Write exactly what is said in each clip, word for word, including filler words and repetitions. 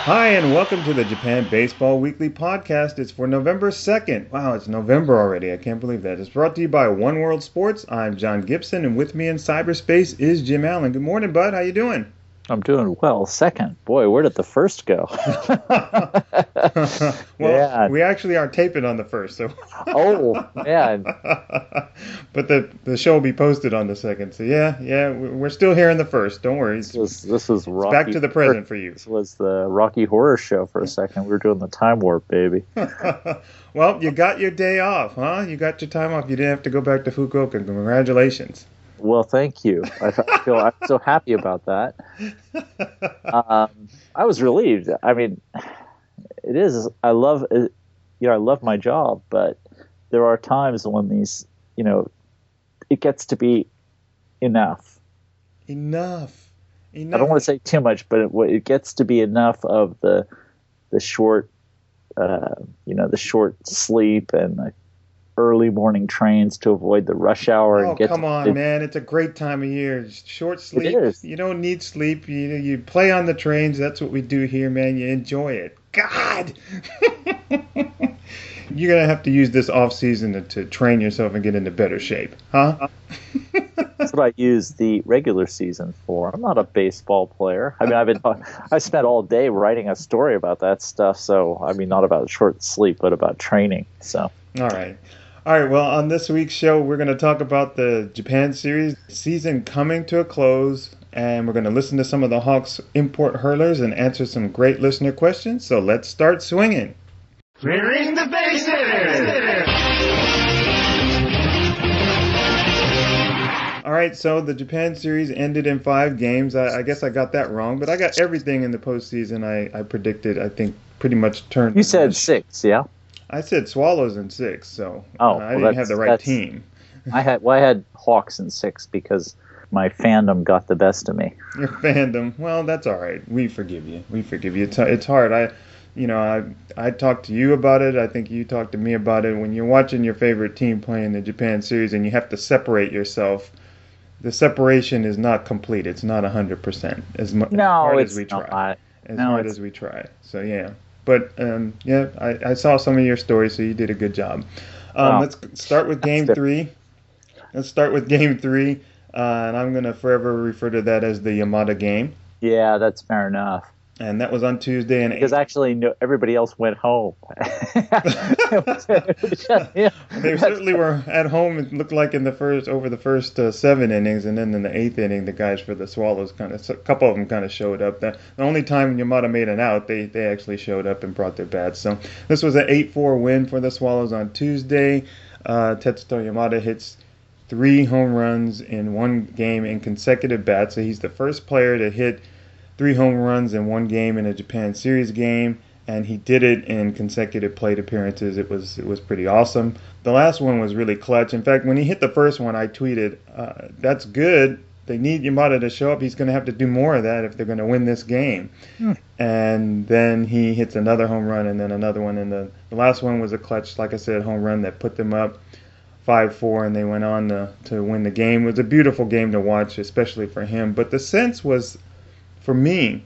Hi, and welcome to the Japan Baseball Weekly Podcast. It's for November second. Wow, it's November already. I can't believe that. It's brought to you by One World Sports. I'm John Gibson, and with me in cyberspace is Jim Allen. Good morning, bud. How you doing? I'm doing well. Second. Boy, where did the first go? Well, yeah. we actually are taping on the first, so. Oh, man. But the the show will be posted on the second. So yeah, yeah, we're still here in the first. Don't worry. This was this was It's Rocky. back to the present for you. This was the Rocky Horror Show for a second. We were doing the time warp, baby. Well, you got your day off, huh? You got your time off. You didn't have to go back to Fukuoka. Congratulations. Well, thank you. I feel I'm so happy about that. Um, I was relieved. I mean, it is. I love, you know, I love my job, but there are times when these, you know, it gets to be enough. Enough. Enough. I don't want to say too much, but it, it gets to be enough of the the short, uh, you know, the short sleep and the early morning trains to avoid the rush hour. Oh, and get come to, on, it, man. It's a great time of year. Short sleep. It is. You don't need sleep. You, you play on the trains. That's what we do here, man. You enjoy it. God! You're going to have to use this off season to, to train yourself and get into better shape, huh? That's what I use the regular season for. I'm not a baseball player. I mean, I've been I spent all day writing a story about that stuff. So, I mean, not about short sleep, but about training. So, all right. All right, well, on this week's show, we're going to talk about the Japan series season coming to a close, and we're going to listen to some of the Hawks import hurlers and answer some great listener questions. So let's start swinging. Clearing the bases! All right, so the Japan series ended in five games. I, I guess I got that wrong, but I got everything in the postseason I, I predicted, I think, pretty much turned. You said six, yeah? I said Swallows in six, so oh, uh, I well, didn't have the right team. I had well, I had Hawks in six because my fandom got the best of me. Your fandom, well, that's all right. We forgive you. We forgive you. It's, it's hard. I, you know, I I talked to you about it. I think you talked to me about it. When you're watching your favorite team playing the Japan series and you have to separate yourself, the separation is not complete. It's not one hundred percent as, mu- no, as hard it's as we not. try. As no, hard it's... as we try. So yeah. But um, yeah, I, I saw some of your stories, so you did a good job. Um, wow. Let's start with game three. Let's start with game three, uh, and I'm going to forever refer to that as the Yamada game. Yeah, that's fair enough. And that was on Tuesday. And because eight. actually, no, everybody else went home. yeah. They certainly were at home. It looked like in the first over the first uh, seven innings, and then in the eighth inning, the guys for the Swallows kind of a couple of them kind of showed up. The, the only time Yamada made an out, they they actually showed up and brought their bats. So this was an eight four win for the Swallows on Tuesday. Uh, Tetsuto Yamada hits three home runs in one game in consecutive bats. So he's the first player to hit three home runs in one game in a Japan Series game, and he did it in consecutive plate appearances. It was it was pretty awesome. The last one was really clutch. In fact, when he hit the first one, I tweeted, uh, "That's good. They need Yamada to show up. He's going to have to do more of that if they're going to win this game." Hmm. And then he hits another home run, and then another one. And the, the last one was a clutch, like I said, home run that put them up five four, and they went on to, to win the game. It was a beautiful game to watch, especially for him. But the sense was, for me,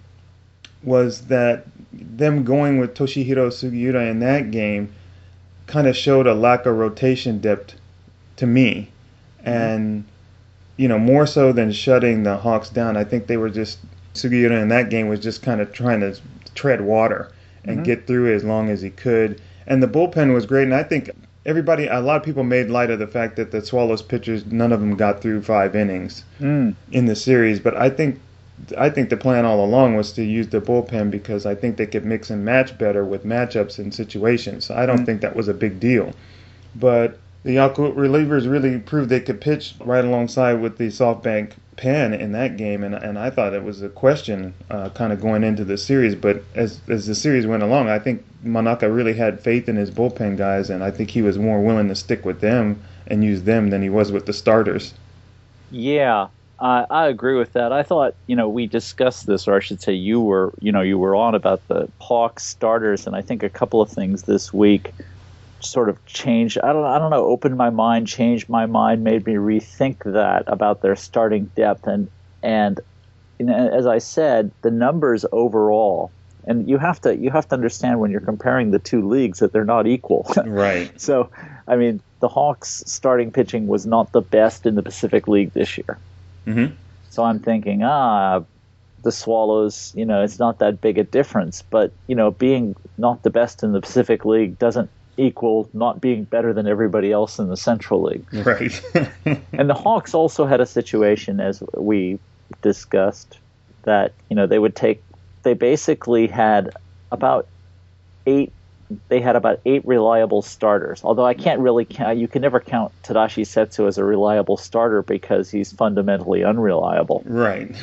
was that them going with Toshihiro Sugiura in that game kind of showed a lack of rotation depth to me. Mm-hmm. And, you know, more so than shutting the Hawks down, I think they were just, Sugiura in that game was just kind of trying to tread water and mm-hmm. get through as long as he could. And the bullpen was great, and I think everybody, a lot of people made light of the fact that the Swallows pitchers, none of them got through five innings mm. in the series, but I think I think the plan all along was to use the bullpen because I think they could mix and match better with matchups and situations. So I don't mm. think that was a big deal. But the Yakult relievers really proved they could pitch right alongside with the SoftBank pen in that game, and and I thought it was a question uh, kind of going into the series. But as as the series went along, I think Manaka really had faith in his bullpen guys, and I think he was more willing to stick with them and use them than he was with the starters. Yeah. Uh, I agree with that. I thought, you know, we discussed this, or I should say you were, you know, you were on about the Hawks starters, and I think a couple of things this week sort of changed. I don't, I don't know, opened my mind, changed my mind, made me rethink that about their starting depth. And, and you know, as I said, the numbers overall and you have to you have to understand when you're comparing the two leagues that they're not equal. Right. So, I mean, the Hawks starting pitching was not the best in the Pacific League this year. Mm-hmm. So I'm thinking, ah, the Swallows, you know, it's not that big a difference. But, you know, being not the best in the Pacific League doesn't equal not being better than everybody else in the Central League. Right. And the Hawks also had a situation, as we discussed, that, you know, they would take, they basically had about eight, they had about eight reliable starters. Although I can't really count, you can never count Tadashi Setsu as a reliable starter because he's fundamentally unreliable. Right.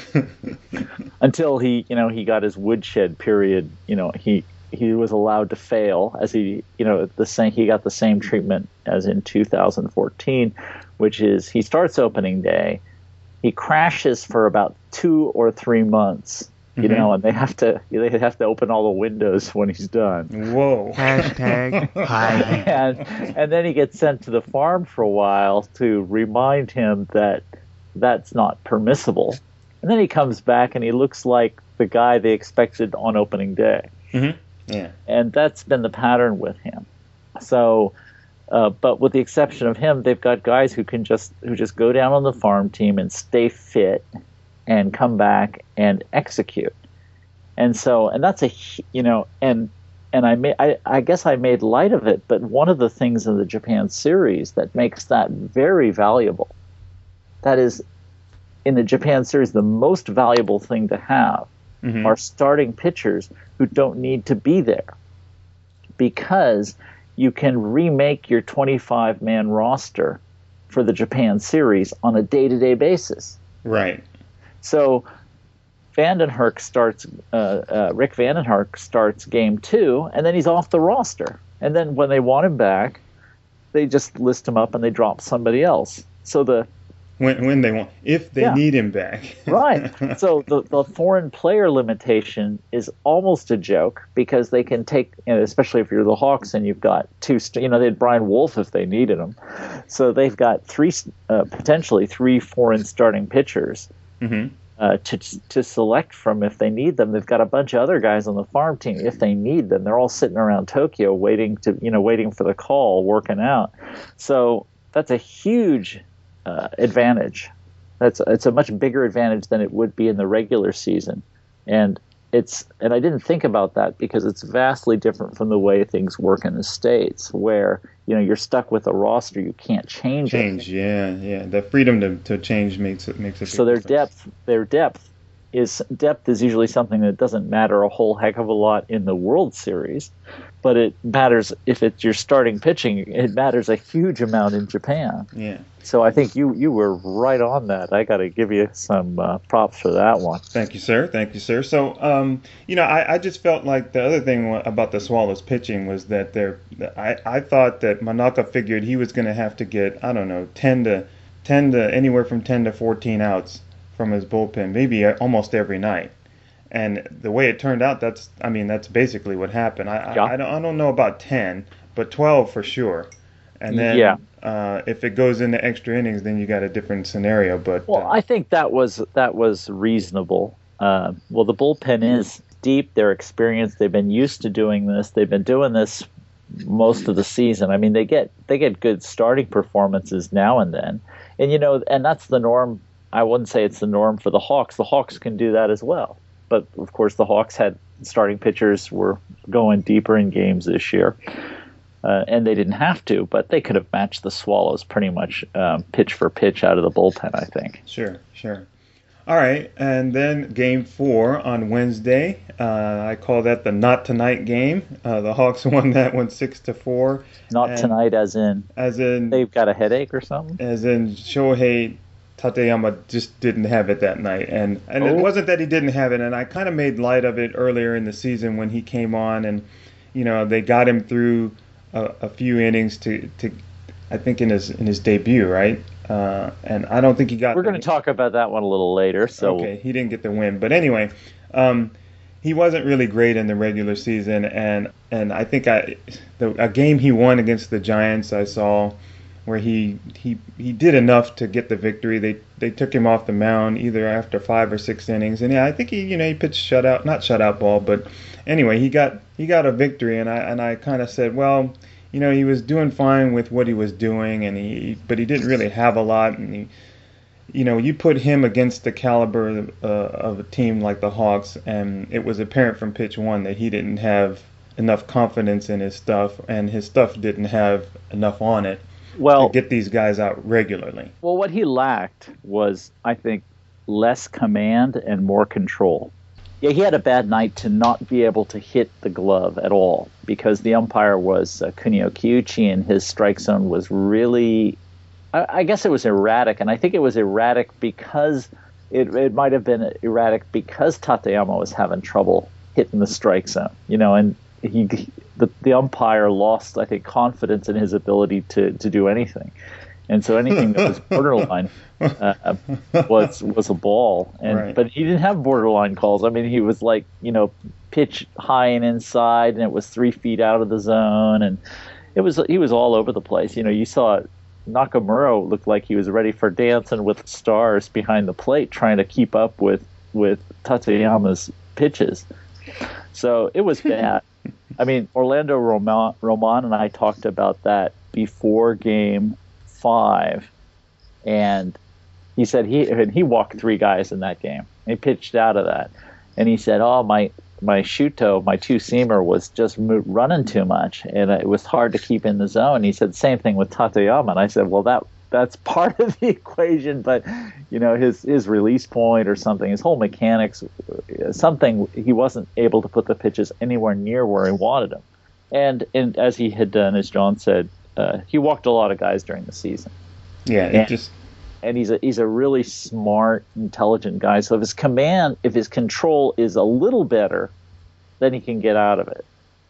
Until he, you know, he got his woodshed period, you know, he, he was allowed to fail as he, you know, the same, he got the same treatment as in two thousand fourteen, which is he starts opening day, he crashes for about two or three months, you mm-hmm. know, and they have to, they have to open all the windows when he's done. Whoa. Hashtag hiding. and, and then he gets sent to the farm for a while to remind him that that's not permissible. And then he comes back and he looks like the guy they expected on opening day. Mm-hmm. Yeah. And that's been the pattern with him. So, uh, but with the exception of him, they've got guys who can just who just go down on the farm team and stay fit and come back and execute. And so, and that's a, you know, and and I may, I, I guess I made light of it, but one of the things in the Japan series that makes that very valuable, that is, in the Japan series, the most valuable thing to have mm-hmm. are starting pitchers who don't need to be there, because you can remake your twenty-five man roster for the Japan series on a day-to-day basis. Right. So Vandenherk starts, uh, uh, Rick Vandenherk starts game two, and then he's off the roster. And then when they want him back, they just list him up and they drop somebody else. So the When when they want, if they yeah. need him back. Right. So the, the foreign player limitation is almost a joke, because they can take, you know, especially if you're the Hawks and you've got two, you know, they had Brian Wolf if they needed him. So they've got three, uh, potentially three foreign starting pitchers mm-hmm. uh, to to select from if they need them. They've got a bunch of other guys on the farm team if they need them. They're all sitting around Tokyo waiting to, you know, waiting for the call, working out. So that's a huge Uh, advantage. That's it's a much bigger advantage than it would be in the regular season, and it's and I didn't think about that because it's vastly different from the way things work in the States, where you know you're stuck with a roster, you can't change, change it. yeah yeah the freedom to, to change makes it makes it so their difference. depth their depth is depth is usually something that doesn't matter a whole heck of a lot in the World Series, but it matters if it's your starting pitching. It matters a huge amount in Japan. Yeah. So I think you, you were right on that. I got to give you some uh, props for that one. Thank you, sir. Thank you, sir. So, um, you know, I, I just felt like the other thing about the Swallows pitching was that they're. I, I thought that Manaka figured he was going to have to get, I don't know, ten to ten to anywhere from ten to fourteen outs from his bullpen, maybe almost every night. And the way it turned out, that's, I mean, that's basically what happened. I, yeah. I, I, don't, I don't know about ten, but twelve for sure. And then yeah. uh, if it goes into extra innings, then you got a different scenario. But well, uh, I think that was that was reasonable. Uh, well, the bullpen is deep. They're experienced. They've been used to doing this. They've been doing this most of the season. I mean, they get they get good starting performances now and then, and you know, and that's the norm. I wouldn't say it's the norm for the Hawks. The Hawks can do that as well. But of course, the Hawks had starting pitchers were going deeper in games this year. Uh, and they didn't have to, but they could have matched the Swallows pretty much um, pitch for pitch out of the bullpen, I think. Sure, sure. All right, and then game four on Wednesday. Uh, I call that the not tonight game. Uh, the Hawks won that one six to four. Not tonight, as in as in they've got a headache or something. As in Shohei Tateyama just didn't have it that night, and and oh. it wasn't that he didn't have it. And I kind of made light of it earlier in the season when he came on, and you know they got him through A, a few innings to, to, I think in his in his debut, right? Uh, and I don't think he got. We're going to talk about that one a little later. So okay, he didn't get the win, but anyway, um, he wasn't really great in the regular season, and and I think I the, a game he won against the Giants I saw where he he he did enough to get the victory. They they took him off the mound either after five or six innings, and yeah, I think he you know he pitched shutout, not shutout ball, but anyway, he got he got a victory, and I and I kind of said, well, you know, he was doing fine with what he was doing, and he but he didn't really have a lot, and he. You know, you put him against the caliber uh, of a team like the Hawks, and it was apparent from pitch one that he didn't have enough confidence in his stuff, and his stuff didn't have enough on it well, to get these guys out regularly. Well, what he lacked was, I think, less command and more control. Yeah, he had a bad night to not be able to hit the glove at all because the umpire was uh, Kunio Kiuchi, and his strike zone was really... I guess it was erratic, and I think it was erratic because it it might have been erratic because Tateyama was having trouble hitting the strike zone, you know, and he the the umpire lost, I think, confidence in his ability to, to do anything, and so anything that was borderline uh, was was a ball, and right. But he didn't have borderline calls. I mean, he was like, you know, pitch high and inside, and it was three feet out of the zone, and it was he was all over the place. You know, you saw. Nakamura looked like he was ready for Dancing with the Stars behind the plate, trying to keep up with, with Tateyama's pitches. So it was bad. I mean, Orlando Roman, Roman and I talked about that before game five, and he said he and he walked three guys in that game. He pitched out of that, and he said, "Oh, my my Shuto, my two-seamer was just mo- running too much, and it was hard to keep in the zone." He said, "Same thing with Tateyama." And I said, "Well, that that's part of the equation, but you know, his his release point or something, his whole mechanics, something he wasn't able to put the pitches anywhere near where he wanted them." And and as he had done, as John said, uh, he walked a lot of guys during the season. Yeah, and, it just. And he's a he's a really smart, intelligent guy. So if his command, if his control is a little better, then he can get out of it.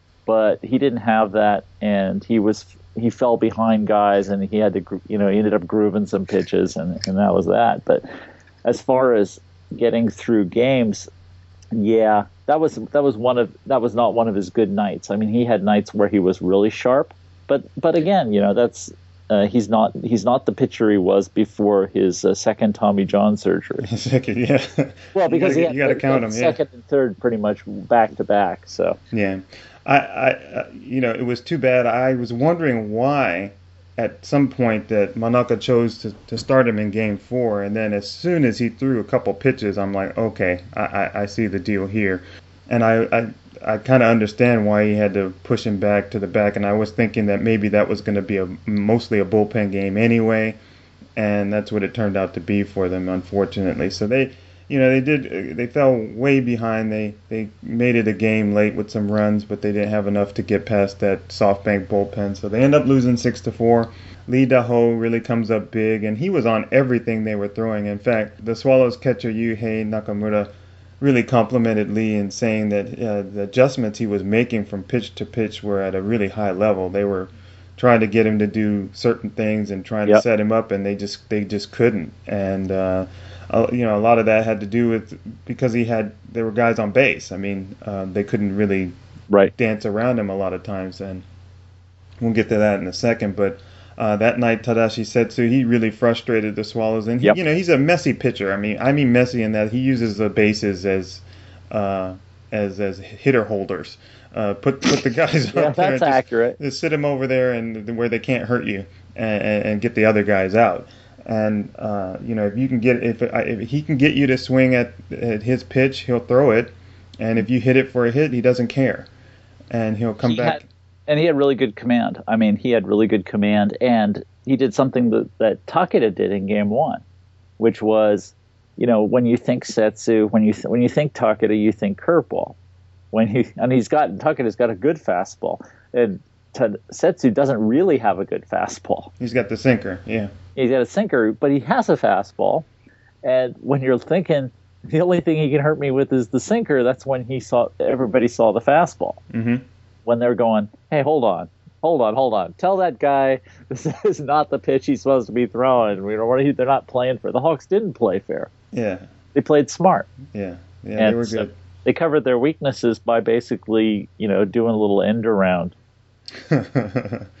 But he didn't have that, and he was he fell behind guys, and he had to you know he ended up grooving some pitches, and, and that was that. But as far as getting through games, yeah, that was that was one of that was not one of his good nights. I mean, he had nights where he was really sharp, but but again, you know, that's. Uh, he's not he's not the pitcher he was before his uh, second Tommy John surgery. Second, yeah. Well, because you gotta, he had you got to the, count the him. Second yeah. and third, pretty much back to back. So yeah, I, I, uh, you know, it was too bad. I was wondering why, at some point, that Manaka chose to, to start him in Game Four, and then as soon as he threw a couple pitches, I'm like, okay, I, I, I see the deal here, and I. I I kind of understand why he had to push him back to the back, and I was thinking that maybe that was going to be a mostly a bullpen game anyway, and that's what it turned out to be for them, unfortunately. So they, you know, they did they fell way behind. They they made it a game late with some runs, but they didn't have enough to get past that SoftBank bullpen. So they end up losing six to four. Lee Daho really comes up big, and he was on everything they were throwing. In fact, the Swallows catcher Yuhei Nakamura really complimented Lee in saying that uh, the adjustments he was making from pitch to pitch were at a really high level. They were trying to get him to do certain things and trying yep. to set him up, and they just they just couldn't. And uh, uh, you know, a lot of that had to do with because he had there were guys on base. I mean, uh, they couldn't really right. dance around him a lot of times, and we'll get to that in a second. But Uh, that night, Tadashi Setsu, he really frustrated the Swallows, and he, yep. you know, he's a messy pitcher. I mean, I mean messy in that he uses the bases as, uh, as as hitter holders. Uh, put put the guys yeah, up there. That's and accurate. Just, just sit them over there and where they can't hurt you, and, and get the other guys out. And uh, you know, if you can get if, if he can get you to swing at, at his pitch, he'll throw it, and if you hit it for a hit, he doesn't care, and he'll come he back. Had- And he had really good command. I mean, he had really good command, and he did something that, that Takeda did in Game One, which was, you know, when you think Setsu, when you th- when you think Takeda, you think curveball. When he and he's got Takeda's got a good fastball, and T- Setsu doesn't really have a good fastball. He's got the sinker, yeah. He's got a sinker, but he has a fastball. And when you're thinking the only thing he can hurt me with is the sinker, that's when he saw everybody saw the fastball. Mm-hmm. When they're going, hey, hold on, hold on, hold on. Tell that guy this is not the pitch he's supposed to be throwing. We don't, they're not playing fair. The Hawks didn't play fair. Yeah. They played smart. Yeah. Yeah, and they were so good. They covered their weaknesses by basically, you know, doing a little end around.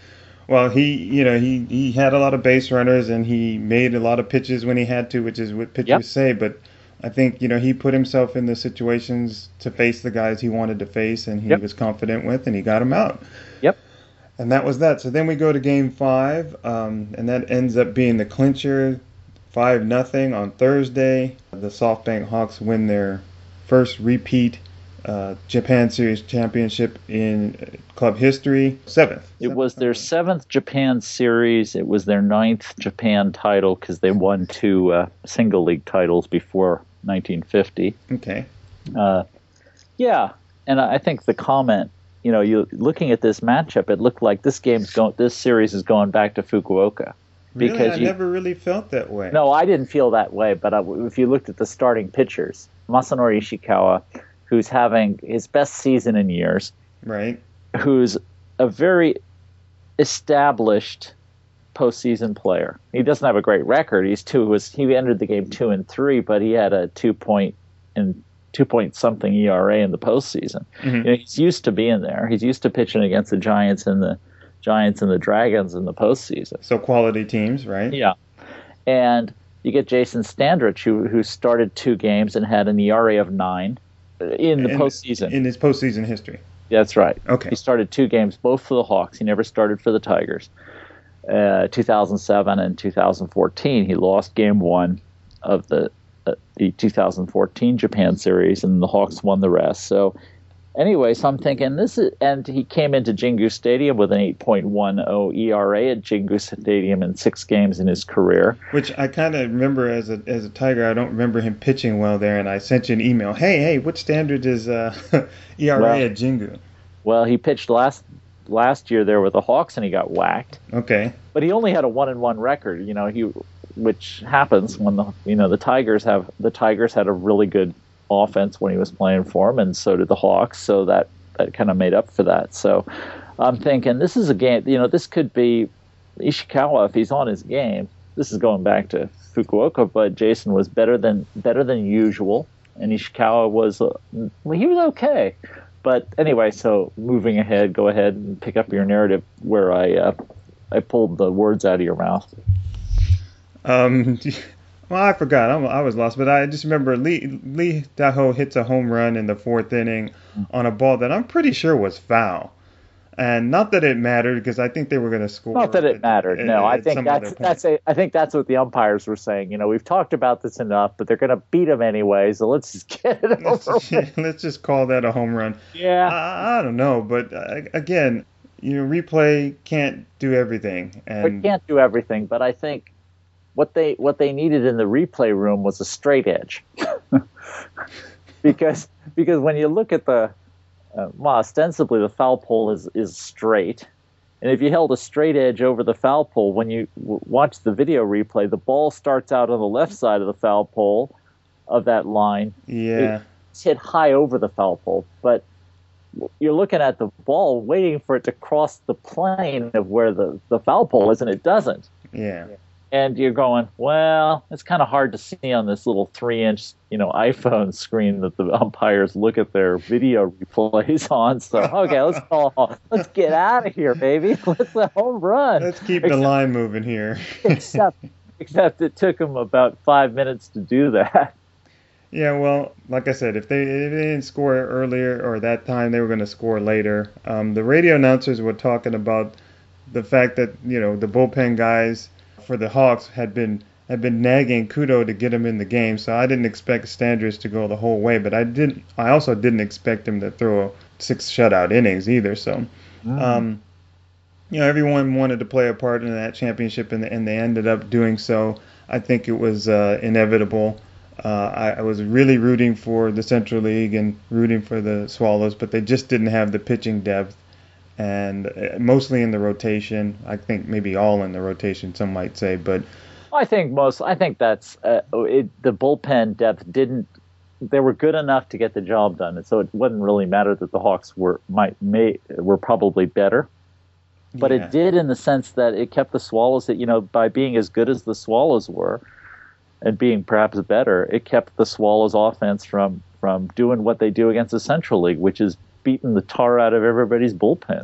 Well, he, you know, he, he had a lot of base runners and he made a lot of pitches when he had to, which is what pitchers Yep. say. But I think, you know, he put himself in the situations to face the guys he wanted to face and he Yep. was confident with, and he got them out. Yep. And that was that. So then we go to game five, um, and that ends up being the clincher, five nothing on Thursday. The SoftBank Hawks win their first repeat uh, Japan Series championship in club history, seventh. It was their seventh Japan Series. It was their ninth Japan title because they won two uh, single league titles before nineteen fifty. Okay. Uh, yeah, and I think the comment, you know, you looking at this matchup, it looked like this game's going, this series is going back to Fukuoka. Really, Because I you, never really felt that way. No, I didn't feel that way. But I, if you looked at the starting pitchers, Masanori Ishikawa, who's having his best season in years, Right. who's a very established postseason player. He doesn't have a great record. He's two was he entered the game two and three, but he had a two point and two point something E R A in the postseason. Mhm. You know, he's used to being there. He's used to pitching against the Giants and the Giants and the Dragons in the postseason. So quality teams, right? Yeah, and you get Jason Standrich, who who started two games and had an E R A of nine in the In- postseason. In his postseason history. That's right. Okay. He started two games, both for the Hawks. He never started for the Tigers. Uh, two thousand seven and two thousand fourteen, he lost game one of the uh, the two thousand fourteen Japan Series, and the Hawks won the rest. So, anyway, so I'm thinking this is, and he came into Jingu Stadium with an eight point one oh E R A at Jingu Stadium in six games in his career. Which I kind of remember as a as a Tiger. I don't remember him pitching well there, and I sent you an email. Hey, hey, what standard is uh, E R A Well- at Jingu? Well, he pitched last last year there with the Hawks, and he got whacked. Okay. But he only had a one and one record, you know, he which happens when the you know the Tigers have the Tigers had a really good offense when he was playing for them, and so did the Hawks. So that that kind of made up for that. So I'm thinking this is a game. You know, this could be Ishikawa if he's on his game. This is going back to Fukuoka, but Jason was better than better than usual, and Ishikawa was uh, well, he was okay. But anyway, so moving ahead, go ahead and pick up your narrative where I uh, I pulled the words out of your mouth. Um, well, I forgot. I'm, I was lost, but I just remember Lee Lee Daho hits a home run in the fourth inning on a ball that I'm pretty sure was foul. And not that it mattered because I think they were going to score. Not that it at- mattered. at- No, I at think some that's other point. that's a, I think that's what the umpires were saying. You know, we've talked about this enough, but they're going to beat them anyway, so let's just get it Let's, over with. let's just call that a home run. Yeah. I, I don't know, but uh, again, you know, replay can't do everything, We and can't do everything, but I think what they what they needed in the replay room was a straight edge. because because when you look at the uh, well, ostensibly the foul pole is is straight, and if you held a straight edge over the foul pole, when you w- watch the video replay, the ball starts out on the left side of the foul pole of that line. yeah, It's hit high over the foul pole, but you're looking at the ball waiting for it to cross the plane of where the, the foul pole is, and it doesn't. yeah. And you're going, well, it's kind of hard to see on this little three-inch, you know, iPhone screen that the umpires look at their video replays on. So, okay, let's call, let's get out of here, baby. Let's a home run. Let's keep the Except- line moving here. Except, except it took them about five minutes to do that. Yeah, well, like I said, if they, if they didn't score earlier or that time, they were going to score later. Um, the radio announcers were talking about the fact that, you know, the bullpen guys for the Hawks had been had been nagging Kudo to get him in the game, so I didn't expect Standridge to go the whole way, but I didn't. I also didn't expect him to throw six shutout innings either. So, um, you know, everyone wanted to play a part in that championship, and, and they ended up doing so. I think it was uh, inevitable. Uh, I, I was really rooting for the Central League and rooting for the Swallows, but they just didn't have the pitching depth, and uh, mostly in the rotation. I think maybe all in the rotation, some might say, but I think most. I think that's uh, it, the bullpen depth didn't. They were good enough to get the job done, and so it wouldn't really matter that the Hawks were might may were probably better. But yeah. it did in the sense that it kept the Swallows, you know, by being as good as the Swallows were, and being perhaps better, it kept the Swallows offense from from doing what they do against the Central League, which is beating the tar out of everybody's bullpens.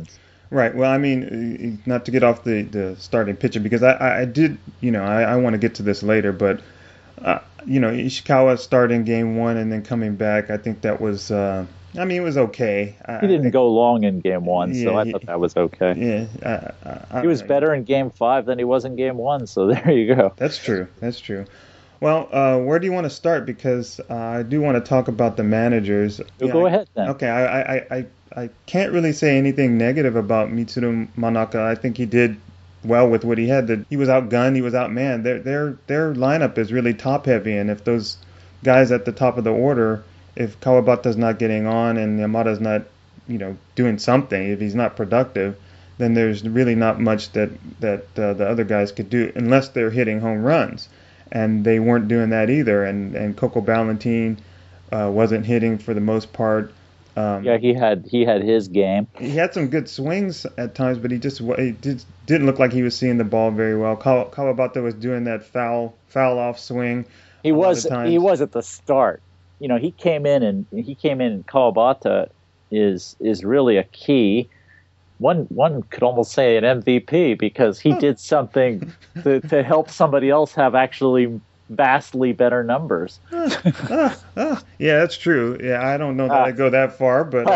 Right. Well, I mean, not to get off the, the starting pitcher because I, I I did, you know, I, I want to get to this later, but, uh, you know, Ishikawa starting game one and then coming back, I think that was, uh, I mean, it was okay. He I, I didn't think, go long in game one, so yeah, I thought he, that was okay. yeah, I, I, I He don't was know. better in game five than he was in game one, so there you go. That's true. That's true. Well, uh, where do you want to start? Because uh, I do want to talk about the managers. So Yeah, go I, ahead then. okay, I, I, I, I can't really say anything negative about Mitsuru Manaka. I think he did well with what he had. That he was outgunned, he was outmanned. Their their their lineup is really top heavy, and if those guys at the top of the order, if Kawabata's not getting on and Yamada's not, you know, doing something, if he's not productive, then there's really not much that that uh, the other guys could do unless they're hitting home runs, and they weren't doing that either. And and Coco Ballantine uh, wasn't hitting for the most part. Yeah, Um, he had he had his game. he had some good swings at times, but he just he did, didn't look like he was seeing the ball very well. Kaw- Kawabata was doing that foul foul off swing He a lot of was he times. was at the start. You know, he came in and he came in and Kawabata is is really a key. One one could almost say an M V P because he did something to, to help somebody else have actually vastly better numbers. Ah, ah, ah. Yeah, that's true. Yeah, I don't know that Uh, I go that far, but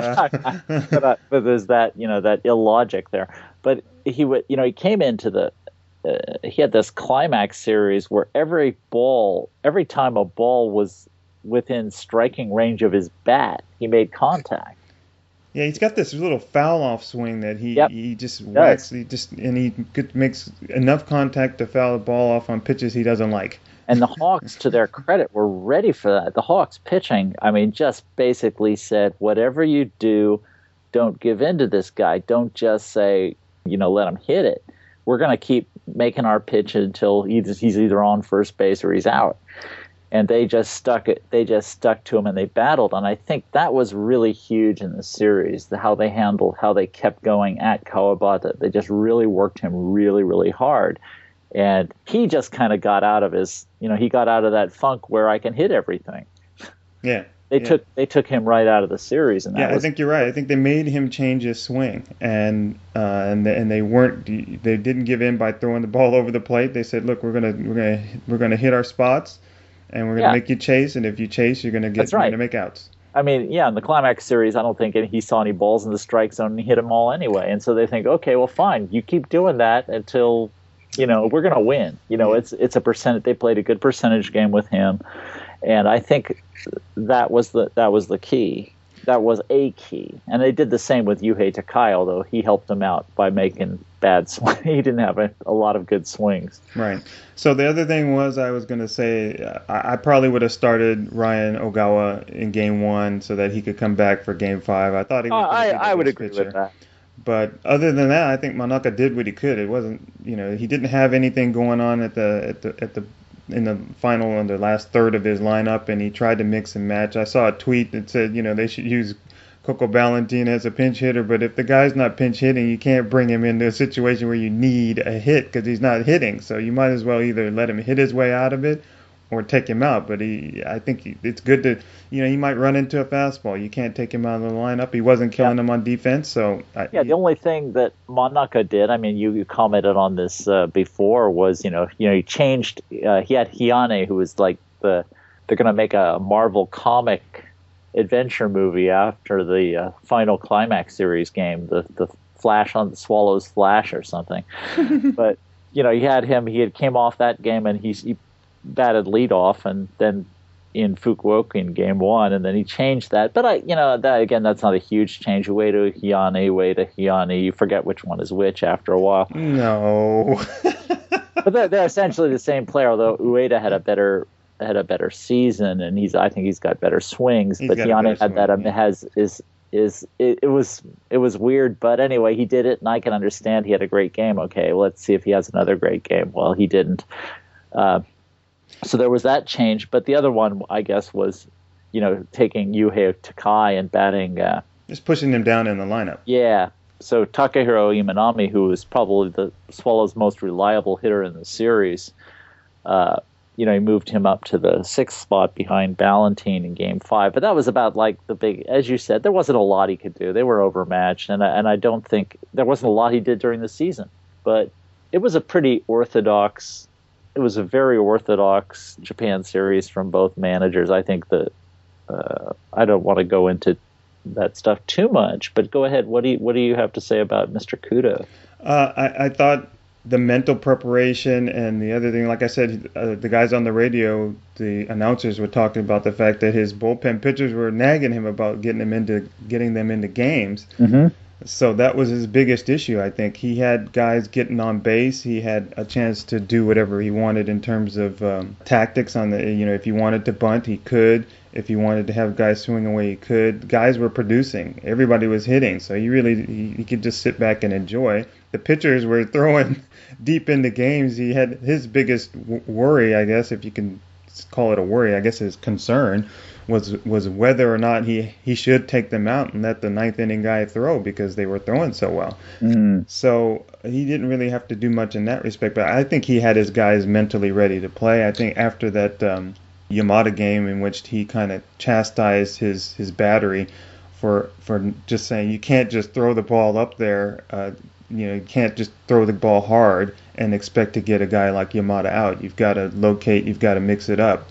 but uh, uh, but there's that you know that illogic there. But he would you know he came into the uh, he had this climax series where every ball every time a ball was within striking range of his bat, he made contact. yeah, he's got this little foul off swing that he Yep, he just whacks. does. He just and he good, makes enough contact to foul the ball off on pitches he doesn't like. And the Hawks, to their credit, were ready for that. The Hawks pitching, I mean, just basically said, whatever you do, don't give in to this guy. Don't just say, you know, let him hit it. We're going to keep making our pitch until he's, he's either on first base or he's out. And they just stuck it. They just stuck to him and they battled. And I think that was really huge in the series. The, how they handled, how they kept going at Kawabata. They just really worked him really, really hard. And he just kind of got out of his, you know, he got out of that funk where I can hit everything. Yeah. They yeah. took they took him right out of the series, and that Yeah, was I think you're right. I think they made him change his swing, and uh, and they, and they weren't they didn't give in by throwing the ball over the plate. They said, look, we're gonna we're gonna we're gonna hit our spots, and we're gonna yeah, make you chase, and if you chase, you're gonna get that's you're right. gonna make outs. I mean, yeah, in the climax series, I don't think he saw any balls in the strike zone, and he hit them all anyway. And so they think, okay, well, fine, you keep doing that until, you know, we're gonna win. You know, Yeah. it's it's a percent. They played a good percentage game with him, and I think that was the that was the key. That was a key, and they did the same with Yuhei Takai, although he helped them out by making bad swing. He didn't have a, a lot of good swings. Right. So the other thing was I was gonna say uh, I, I probably would have started Ryan Ogawa in game one so that he could come back for game five. I thought he Uh, was gonna I be the I would best agree pitcher. with that. But other than that, I think Manaka did what he could. It wasn't, you know, he didn't have anything going on at the at the at the in the final in the last third of his lineup, and he tried to mix and match. I saw a tweet that said, you know, they should use Coco Ballantine as a pinch hitter, but if the guy's not pinch hitting, you can't bring him into a situation where you need a hit because he's not hitting. So you might as well either let him hit his way out of it or take him out. But he, I think he, it's good to, you know, he might run into a fastball. You can't take him out of the lineup. He wasn't killing Yeah. him on defense, so I, Yeah, the only thing that Monaka did, I mean, you, you commented on this uh, before, was you know, you know, he changed. Uh, he had Hiyane, who was like the they're going to make a Marvel comic adventure movie after the uh, final climax series game, the the Flash on the Swallows Flash or something. But you know, he had him. He had came off that game and he, he batted leadoff, and then in Fukuoka in game one, and then he changed that. But I, you know, that again, that's not a huge change. Way to Hiyane, way to Hiyane. You forget which one is which after a while. no. But they're, they're essentially the same player. Although Ueda had a better had a better season, and he's I think he's got better swings. He's but got a Hiyane better had that. swing, Um, yeah. has is is it, it was it was weird. But anyway, he did it, and I can understand. He had a great game. Okay, well, let's see if he has another great game. Well, he didn't. Uh, So there was that change, but the other one, I guess, was, you know, taking Yuhei Takai and batting. Uh, Just pushing him down in the lineup. yeah. So Takahiro Imanami, who is probably the Swallows' most reliable hitter in the series, uh, you know, he moved him up to the sixth spot behind Ballantine in Game Five. But that was about like the big, as you said, there wasn't a lot he could do. They were overmatched, and I, and I don't think there wasn't a lot he did during the season. But it was a pretty orthodox. It was a very orthodox Japan series from both managers. I think that uh, I don't want to go into that stuff too much, but go ahead. What do you what do you have to say about Mister Kudo? Uh, I, I thought the mental preparation and the other thing, like I said, uh, the guys on the radio, the announcers were talking about the fact that his bullpen pitchers were nagging him about getting him into getting them into games. Mm-hmm. So that was his biggest issue, I think. He had guys getting on base. He had a chance to do whatever he wanted in terms of um, tactics on the, you know, if he wanted to bunt, he could. If he wanted to have guys swing away, he could. Guys were producing. Everybody was hitting. So he really, he, he could just sit back and enjoy. The pitchers were throwing deep into games. He had his biggest w- worry, I guess, if you can call it a worry, I guess his concern was was whether or not he, he should take them out and let the ninth inning guy throw because they were throwing so well. Mm. So he didn't really have to do much in that respect, but I think he had his guys mentally ready to play. I think after that um, Yamada game in which he kind of chastised his, his battery for for just saying you can't just throw the ball up there, uh, you know, you can't just throw the ball hard and expect to get a guy like Yamada out. You've got to locate, you've got to mix it up.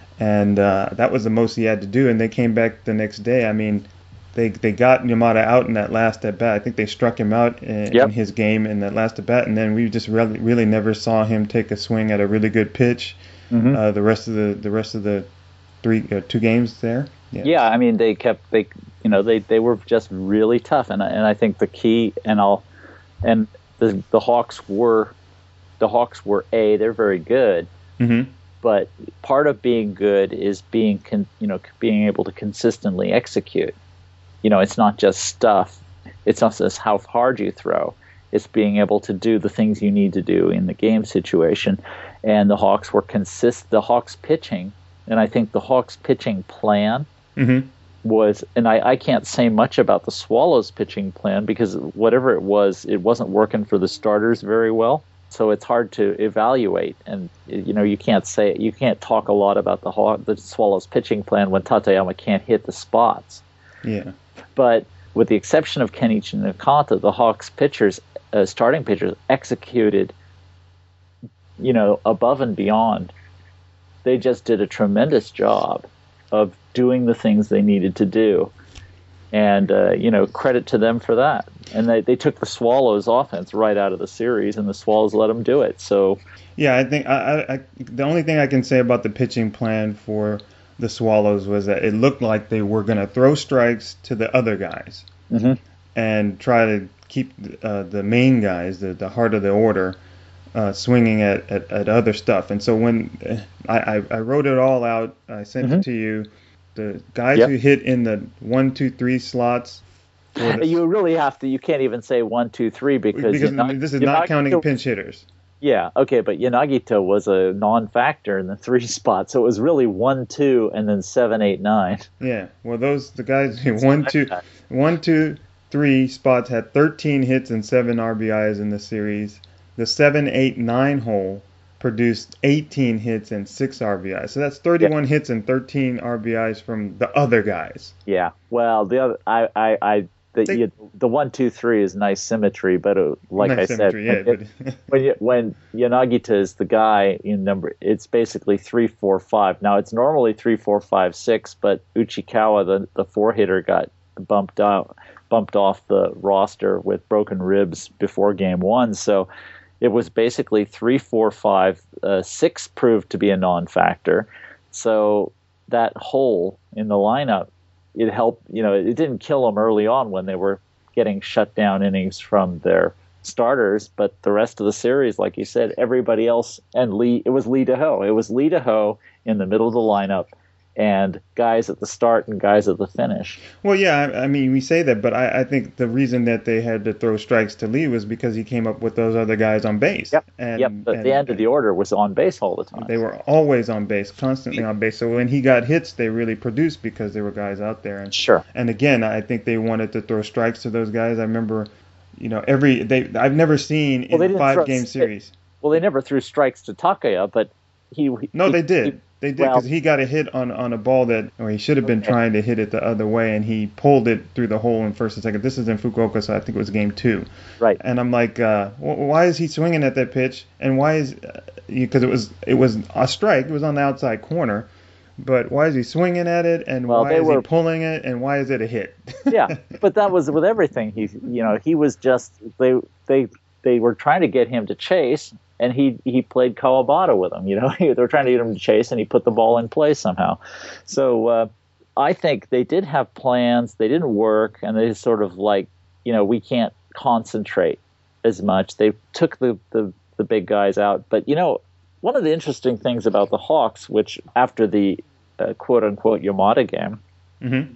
And uh, that was the most he had to do. And they came back the next day. I mean, they they got Yamada out in that last at bat. I think they struck him out in, Yep. in his game in that last at bat. And then we just really really never saw him take a swing at a really good pitch. Mm-hmm. Uh, the rest of the the rest of the three uh, two games there. Yeah. Yeah, I mean, they kept they you know they, they were just really tough, and I- and I think the key and I'll and the the Hawks were the Hawks were a they're very good. Mm-hmm. But part of being good is being, con, you know, being able to consistently execute. You know, it's not just stuff. It's not just how hard you throw. It's being able to do the things you need to do in the game situation. And the Hawks were consist. The Hawks pitching, and I think the Hawks pitching plan Mm-hmm. was. And I, I can't say much about the Swallows pitching plan because whatever it was, it wasn't working for the starters very well. So it's hard to evaluate, and you know you can't say you can't talk a lot about the Haw- the Swallows pitching plan when Tateyama can't hit the spots. Yeah. But with the exception of Kenichi Nakata, the Hawks pitchers, uh, starting pitchers, executed, you know, above and beyond. They just did a tremendous job of doing the things they needed to do. And, uh, you know, credit to them for that. And they, they took the Swallows offense right out of the series, and the Swallows let them do it. So, Yeah, I think I, I, I the only thing I can say about the pitching plan for the Swallows was that it looked like they were going to throw strikes to the other guys mm-hmm. and try to keep uh, the main guys, the, the heart of the order, uh, swinging at, at, at other stuff. And so when uh, I, I, I wrote it all out, I sent Mm-hmm. it to you. The guys Yep. who hit in the one, two, three slots. For the, you really have to, you can't even say one, two, three because, because Yanagi- this is not Yanagita counting was- pinch hitters. Yeah, okay, but Yanagita was a non-factor in the three spot, so it was really one, two, and then seven, eight, nine. Yeah, well, those the guys who one, two, one, two, three spots had thirteen hits and seven R B Is in the series. The seven, eight, nine hole produced eighteen hits and six R B Is. So that's thirty-one yeah. hits and thirteen R B Is from the other guys. Yeah, well, the other, I, I, I the They, you, the one, two, three is nice symmetry, but it, like nice I symmetry, said, yeah, when, but it, when, you, when Yanagita is the guy in number, it's basically three, four, five. Now it's normally three, four, five, six, but Uchikawa, the the four hitter, got bumped out, bumped off the roster with broken ribs before game one, so it was basically three, four, five, uh, six proved to be a non-factor. So that hole in the lineup, it helped, you know, it didn't kill them early on when they were getting shut down innings from their starters, but the rest of the series, like you said, everybody else, and Lee, it was Lee DeHo. It was Lee DeHo in the middle of the lineup, and guys at the start and guys at the finish. Well, yeah, I, I mean, we say that, but I, I think the reason that they had to throw strikes to Lee was because he came up with those other guys on base. Yep, and, yep. The, and, the end of the order was on base all the time. They were always on base, constantly on base. So when he got hits, they really produced because there were guys out there. And, sure. And again, I think they wanted to throw strikes to those guys. I remember, you know, every they I've never seen well, in a five throw, game series. Well, they never threw strikes to Takaya, but he No, he, they did. He, They did well, because he got a hit on, on a ball that, or he should have been okay. trying to hit it the other way, and he pulled it through the hole in first and second. This is in Fukuoka, so I think it was game two. Right. And I'm like, uh, wh- why is he swinging at that pitch? And why is because it was it was a strike. It was on the outside corner. But why is he swinging at it? And Well, why they is were- he pulling it? And why is it a hit? Yeah, but that was with everything. He, you know, he was just they they they were trying to get him to chase, and he he played Kawabata with him. You know, they were trying to get him to chase, and he put the ball in play somehow. So uh, I think they did have plans. They didn't work, and they sort of like, you know, we can't concentrate as much. They took the the, the big guys out. But you know, one of the interesting things about the Hawks, which after the uh, quote unquote Yamada game. Mm-hmm.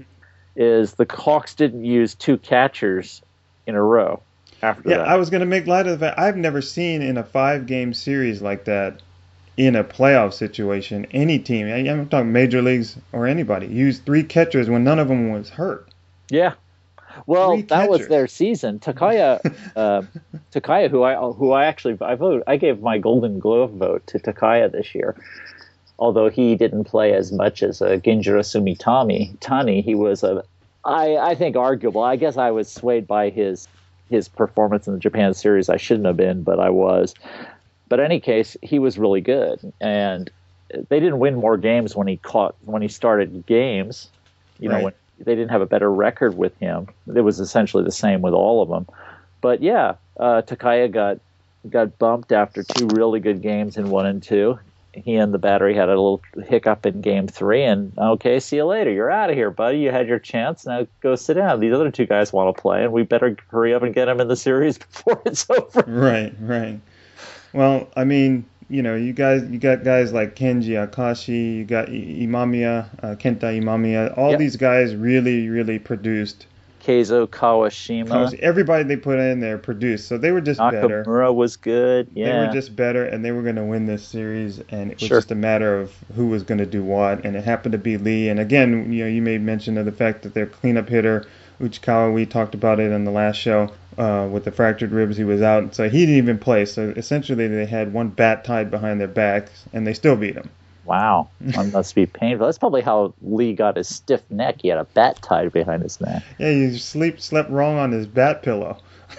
Is the Hawks didn't use two catchers in a row after Yeah, that. I was going to make light of the fact I've never seen in a five-game series like that, in a playoff situation, any team, I- I'm talking major leagues or anybody, use three catchers when none of them was hurt. Yeah. Well, Three that was catchers. their season. Takaya, uh, Takaya, who I who I actually I voted, I gave my Golden Glove vote to Takaya this year. Although he didn't play as much as uh, Ginjiro Sumitami, Tani, he was a, I, I think arguable. I guess I was swayed by his his performance in the Japan series. I shouldn't have been, but I was. But in any case, he was really good, and they didn't win more games when he caught when he started games. You know, Right. when they didn't have a better record with him. It was essentially the same with all of them. But yeah, uh, Takaya got got bumped after two really good games in one and two. He and the battery had a little hiccup in game three, and okay, see you later. You're out of here, buddy. You had your chance. Now go sit down. These other two guys want to play, and we better hurry up and get them in the series before it's over. Right, right. Well, I mean, you know, you guys, you got guys like Kenji Akashi, you got I- Imamiya, uh, Kenta Imamiya. All Yep. these guys really, really produced. Keizo Kawashima, Everybody they put in there produced, so they were just better. Nakamura was good. Yeah, They were just better, and they were going to win this series, and it was Sure. just a matter of who was going to do what, and it happened to be Lee. And again, you know, you made mention of the fact that their cleanup hitter Uchikawa, we talked about it on the last show, uh, with the fractured ribs, he was out, so he didn't even play. So essentially, they had one bat tied behind their backs, and they still beat him. Wow, that must be painful. That's probably how Lee got his stiff neck. He had a bat tied behind his neck. Yeah, he sleep slept wrong on his bat pillow.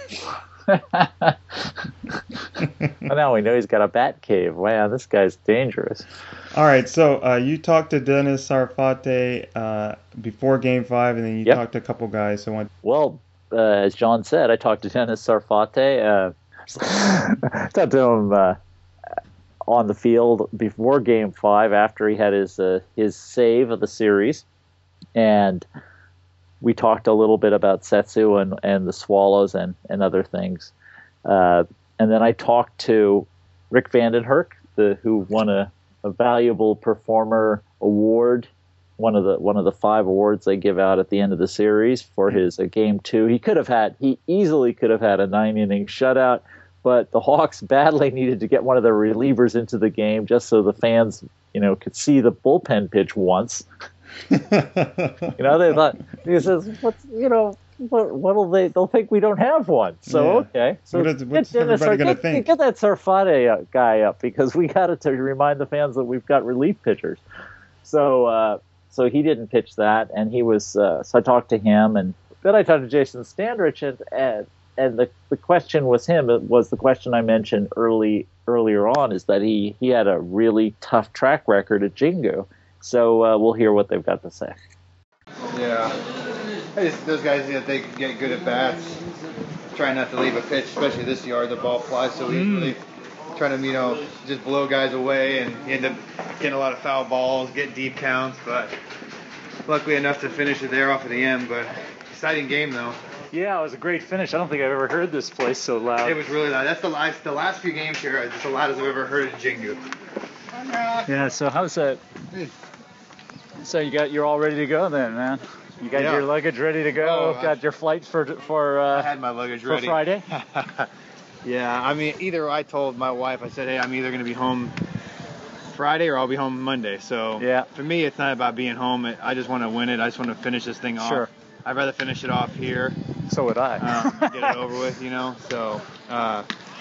Well, now we know he's got a bat cave. Wow, this guy's dangerous. All right, so uh, you talked to Dennis Sarfate uh, before Game Five, and then you Yep. talked to a couple guys. So I Well, uh, as John said, I talked to Dennis Sarfate. Uh, talked to him uh, on the field before Game Five, after he had his uh, his save of the series, and we talked a little bit about Setsu and, and the Swallows and, and other things. Uh, and then I talked to Rick Vandenherk, the who won a, a valuable performer award, one of the one of the five awards they give out at the end of the series for his uh, game two. He could have had he easily could have had a nine inning shutout, but the Hawks badly needed to get one of their relievers into the game just so the fans, you know, could see the bullpen pitch once. You know, they thought he says, "What's you know, what what'll they? They'll think we don't have one." So Yeah. okay, so What is- get what's Dennis everybody Sar- gonna get, think? Get that Sarfate uh, guy up because we got to remind the fans that we've got relief pitchers. So uh, so he didn't pitch that, and he was. Uh, so I talked to him, and then I talked to Jason Standrich, and and, and the the question was him. It was the question I mentioned early earlier on is that he he had a really tough track record at Jingu. So uh, we'll hear what they've got to say. Yeah. I just, those guys, you know, they can get good at bats. Try not to leave a pitch, especially this yard. The ball flies so easily. Trying to, you know, just blow guys away, and you end up getting a lot of foul balls, get deep counts. But luckily enough to finish it there off at the end. But exciting game though. Yeah, it was a great finish. I don't think I've ever heard this place so loud. It was really loud. That's the last, the last few games here. It's the loudest I've ever heard at Jingu. Yeah, so how's that? So you got you're all ready to go then, man. You got Yeah. your luggage ready to go. Oh, I- got your flight for for I uh, had my luggage for ready. Friday. Yeah, I mean, either I told my wife, I said, hey, I'm either going to be home Friday or I'll be home Monday. So Yeah. for me, it's not about being home. It, I just want to win it. I just want to finish this thing off. Sure. I'd rather finish it off here, So would I. um, get it over with, you know. So, uh,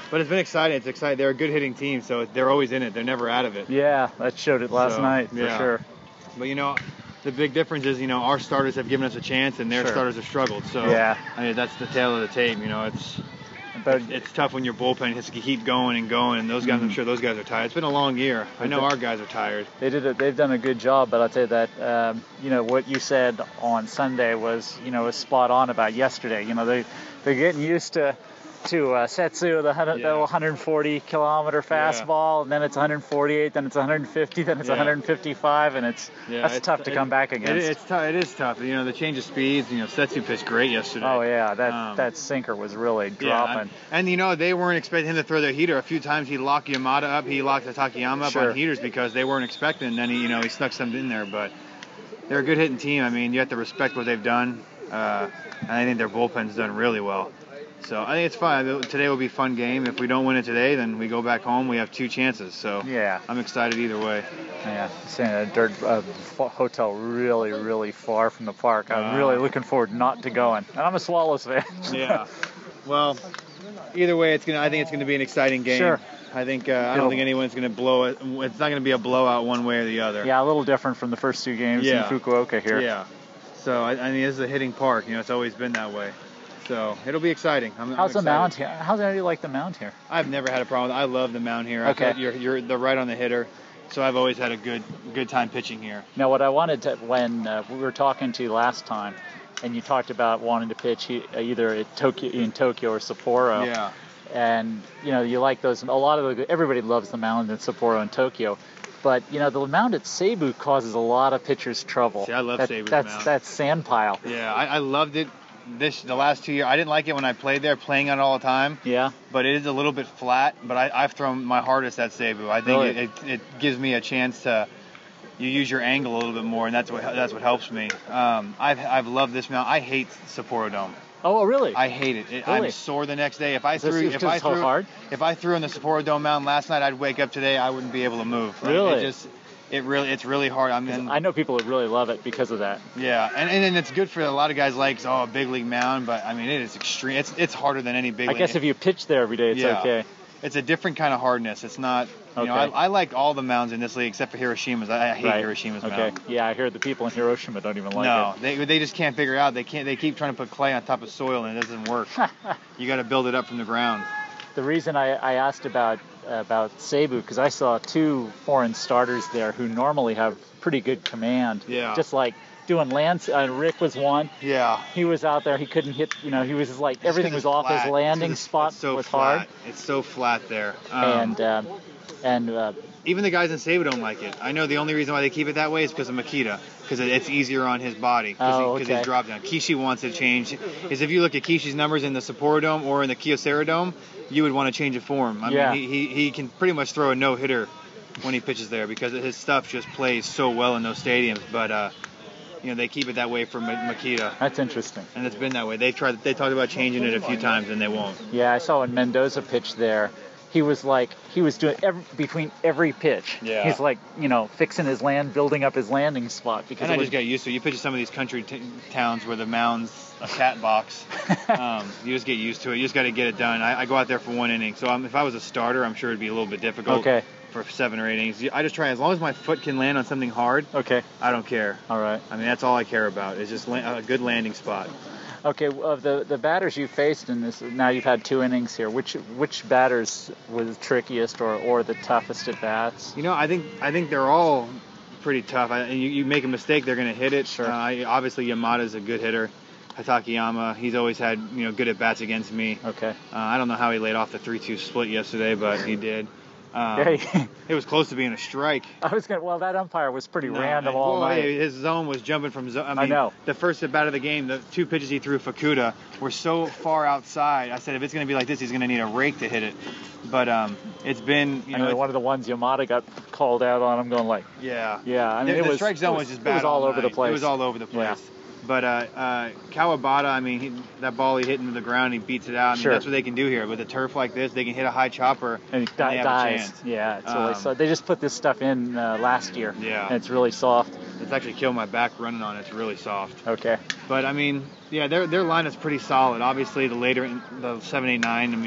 But it's been exciting. It's exciting. They're a good hitting team, so they're always in it. They're never out of it. Yeah, that showed it last So, night for yeah. sure. But you know, the big difference is, you know, our starters have given us a chance, and their Sure. starters have struggled. So Yeah. I mean, that's the tale of the tape. You know, it's But it's tough when your bullpen has to keep going and going, and those guys, I'm sure those guys are tired. It's been a long year. I know our guys are tired. they did it. They've done a good job. But I'll tell you that um, you know what you said on Sunday was you know was spot on about yesterday. You know they they're getting used to. To uh, Setsu, the, hundred, Yeah. the one hundred forty kilometer fastball, and then it's one forty-eight, then it's one fifty, then it's Yeah. one fifty-five, and it's Yeah, that's it's- tough to it- come back It, against. it's tough. It is tough. You know, the change of speeds. You know, Setsu pitched great yesterday. Oh yeah, that Um, that sinker was really Yeah, dropping. and, and you know they weren't expecting him to throw their heater. A few times he locked Yamada up, he locked Takayama up Sure. on heaters because they weren't expecting. And then he, you know, he snuck some in there. But they're a good hitting team. I mean, you have to respect what they've done, uh, and I think their bullpen's done really well. So I think it's fun. Today will be a fun game. If we don't win it today, then we go back home. We have two chances. So Yeah. I'm excited either way. Yeah, staying at a dirt uh, f- hotel really, really far from the park. I'm Uh, really looking forward not to going. And I'm a Swallows fan. Yeah. Well, either way, it's gonna. I think it's gonna be an exciting game. Sure. I think uh, I It'll- don't think anyone's gonna blow it. It's not gonna be a blowout one way or the other. Yeah, a little different from the first two games Yeah. in Fukuoka here. Yeah. So I, I mean, this is a hitting park. You know, it's always been that way. So it'll be exciting. I'm, I'm How's the excited. mound here? How's how do you like the mound here? I've never had a problem. I love the mound here. I Okay. thought You're you're the right on the hitter. So I've always had a good good time pitching here. Now, what I wanted to, when uh, we were talking to you last time, and you talked about wanting to pitch e- either at Tokyo, in Tokyo or Sapporo. Yeah. And, you know, you like those. A lot of the, everybody loves the mound in Sapporo and Tokyo. But, you know, the mound at Seibu causes a lot of pitchers trouble. See, I love that, Seibu's that's, mound. That's sand pile. Yeah, I, I loved it. This the last two years. I didn't like it when I played there, playing on it all the time. Yeah. But it is a little bit flat. But I, I've thrown my hardest at Seibu. I think Really? it, it, it gives me a chance to you use your angle a little bit more, and that's what that's what helps me. Um, I've I've loved this mound. I hate Sapporo Dome. Oh, really? I hate it. it Really? I'm sore the next day. If I Is this threw just if I so threw hard? if I threw in the Sapporo Dome mound last night, I'd wake up today. I wouldn't be able to move. Like, Really? It just it really it's really hard. I mean, I know people that really love it because of that. yeah, and and then it's good for a lot of guys like oh a big league mound, but I mean it is extreme. It's it's harder than any big. I league. guess if you pitch there every day, it's Yeah. okay. It's a different kind of hardness. It's not. You know, I, Okay. I like all the mounds in this league except for Hiroshima's. I, I hate Right. Hiroshima's Okay. mound. Yeah, I hear the people in Hiroshima don't even like no, it. they they just can't figure out. They can't. They keep trying to put clay on top of soil and it doesn't work. You got to build it up from the ground. The reason I, I asked about about Seibu because I saw two foreign starters there who normally have pretty good command. Yeah. Just like doing lands. Uh, Rick was one. Yeah. He was out there. He couldn't hit. You know, he was like Just everything 'cause was it's off his flat. landing It's- spot it's so was flat. hard. It's so flat there. Um, and um, and uh, even the guys in Seibu don't like it. I know the only reason why they keep it that way is because of Makita, because it's easier on his body, because Oh, he, okay. he's dropped down. Kishi wants it changed. Is if you look at Kishi's numbers in the Sapporo Dome or in the Kyocera Dome, you would want to change it for him. I Yeah. mean, he, he, he can pretty much throw a no-hitter when he pitches there because his stuff just plays so well in those stadiums. But uh, you know, they keep it that way for Ma- Makita, that's interesting. and it's been that way. They tried. They talked about changing it a few times, and they won't. Yeah, I saw when Mendoza pitched there. He was like he was doing every, between every pitch. Yeah. He's like you know fixing his land, building up his landing spot because And it I was just got used to it. You pitch in some of these country t- towns where the mound's a cat box. um, you just get used to it. You just got to get it done. I, I go out there for one inning. So um, if I was a starter, I'm sure it'd be a little bit difficult Okay. for seven or eight innings. I just try, as long as my foot can land on something hard, okay. I don't care. All right. I mean, that's all I care about is just la- a good landing spot. Okay, of the the batters you faced in this, now you've had two innings here. Which which batters were the trickiest or, or the toughest at bats? You know, I think I think they're all pretty tough. I, you, you make a mistake, they're going to hit it. Sure. Uh, I- obviously, Yamada's a good hitter. Hatakeyama, he's always had you know good at bats against me. Okay. Uh, I don't know how he laid off the three two split yesterday, but he did. Um, Yeah, he- it was close to being a strike. I was gonna. Well, that umpire was pretty No, random and- all well, night. hey, his zone was jumping from zone. I, mean, know. The first at bat of the game, the two pitches he threw Fukuda were so far outside. I said if it's going to be like this, he's going to need a rake to hit it. But um, it's been you I know mean, it's- one of the ones Yamada got called out on. I'm going like, yeah. yeah. I mean, the, it the was strike zone it was, just it bad was all over the night. place. It was all over the place. Yeah. But uh, uh, Kawabata, I mean, he, that ball he hit into the ground, he beats it out. I mean, Sure. that's what they can do here. With a turf like this, they can hit a high chopper And it and di- they have dies. a chance. Yeah, it's Um, really so. They just put this stuff in uh, last year. Yeah. And it's really soft. It's actually killed my back running on it. It's really soft. Okay. But I mean, yeah, their their line is pretty solid. Obviously, the later in the seven, eight, nine. I mean,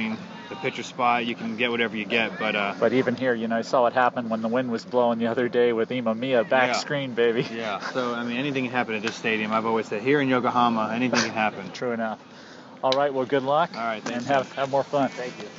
the pitcher spot. You can get whatever you get, but uh, But even here, you know, I saw what happened when the wind was blowing the other day with Imamiya back Yeah. screen, baby. yeah. So I mean, anything can happen at this stadium. I've always said here in Yokohama, anything can happen. True enough. All right, well, good luck. All right, thanks, And have, guys. have more fun. Thank you.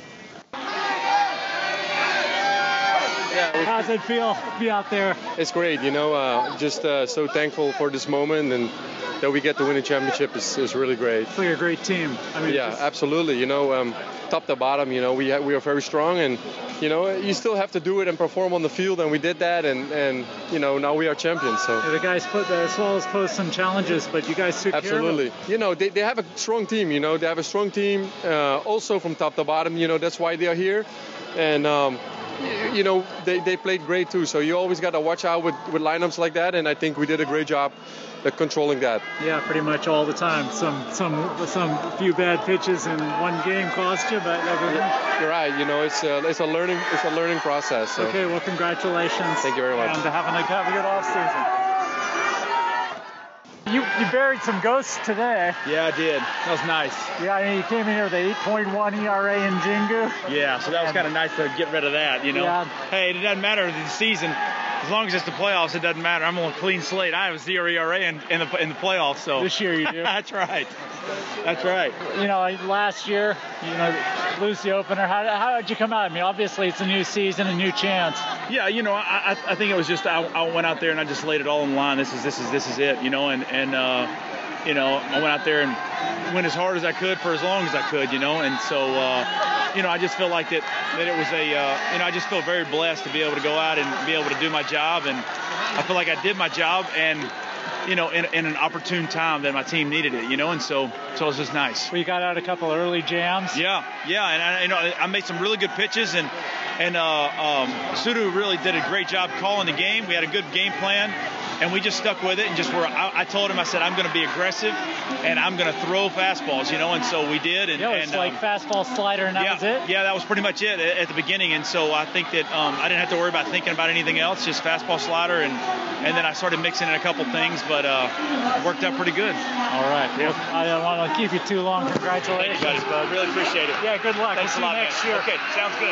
How's it feel to be out there? It's great, you know, uh, just uh, so thankful for this moment, and that we get to win a championship is, is really great. It's like a great team. I mean, Yeah, just- absolutely. You know, um, top to bottom, you know, we ha- we are very strong, and you know, you still have to do it and perform on the field, and we did that, and, and you know, now we are champions. So the guys put the Swallows posed some challenges, but you guys took care of absolutely, them. you know, they, they have a strong team. You know, they have a strong team, uh, also from top to bottom. You know, that's why they are here, and. Um, y- You know, they, they played great too, so you always got to watch out with, with lineups like that, and I think we did a great job at controlling that. Yeah, pretty much all the time. Some some some few bad pitches in one game cost you, but other than You're right. You know, it's a, it's a learning it's a learning process. So. okay. Well, congratulations. Thank you very much. And having a, have a good off season. You you buried some ghosts today. Yeah, I did. That was nice. Yeah, I mean, you came in here with an eight point one E R A in Jingu. Yeah, so that was kind of nice to get rid of that, you know. Yeah. Hey, it doesn't matter the season. As long as it's the playoffs, it doesn't matter. I'm on a clean slate. I have a zero E R A in, in the in the playoffs, so This year you do. that's right. That's right. You know, like last year, you know, lose the opener. How how did you come out? I mean, obviously it's a new season, a new chance. Yeah, you know, I, I I think it was just I, I went out there and I just laid it all on the line. This is this is this is it, you know, and and uh, you know, I went out there and went as hard as I could for as long as I could, you know, and so uh, you know, I just feel like that that it was a uh, you know, I just feel very blessed to be able to go out and be able to do my job, and I feel like I did my job, and you know, in, in an opportune time that my team needed it, you know, and so so it was just nice. We got out a couple early jams. Yeah, yeah, and I, you know, I made some really good pitches, and and uh, um, Sudu really did a great job calling the game. We had a good game plan, and we just stuck with it, and just were. I, I told him, I said, I'm going to be aggressive, and I'm going to throw fastballs, you know, and so we did. And, Yeah, it's and, like um, fastball, slider, and that yeah, was it. yeah, that was pretty much it at, at the beginning, and so I think that um, I didn't have to worry about thinking about anything else, just fastball, slider, and and then I started mixing in a couple things, but uh, it worked out pretty good. All right. Well, I don't want to keep you too long. Congratulations, Thank you, buddy. bud. Really appreciate it. Yeah, good luck. Thanks We'll a see lot, you next man. year. Okay, sounds good.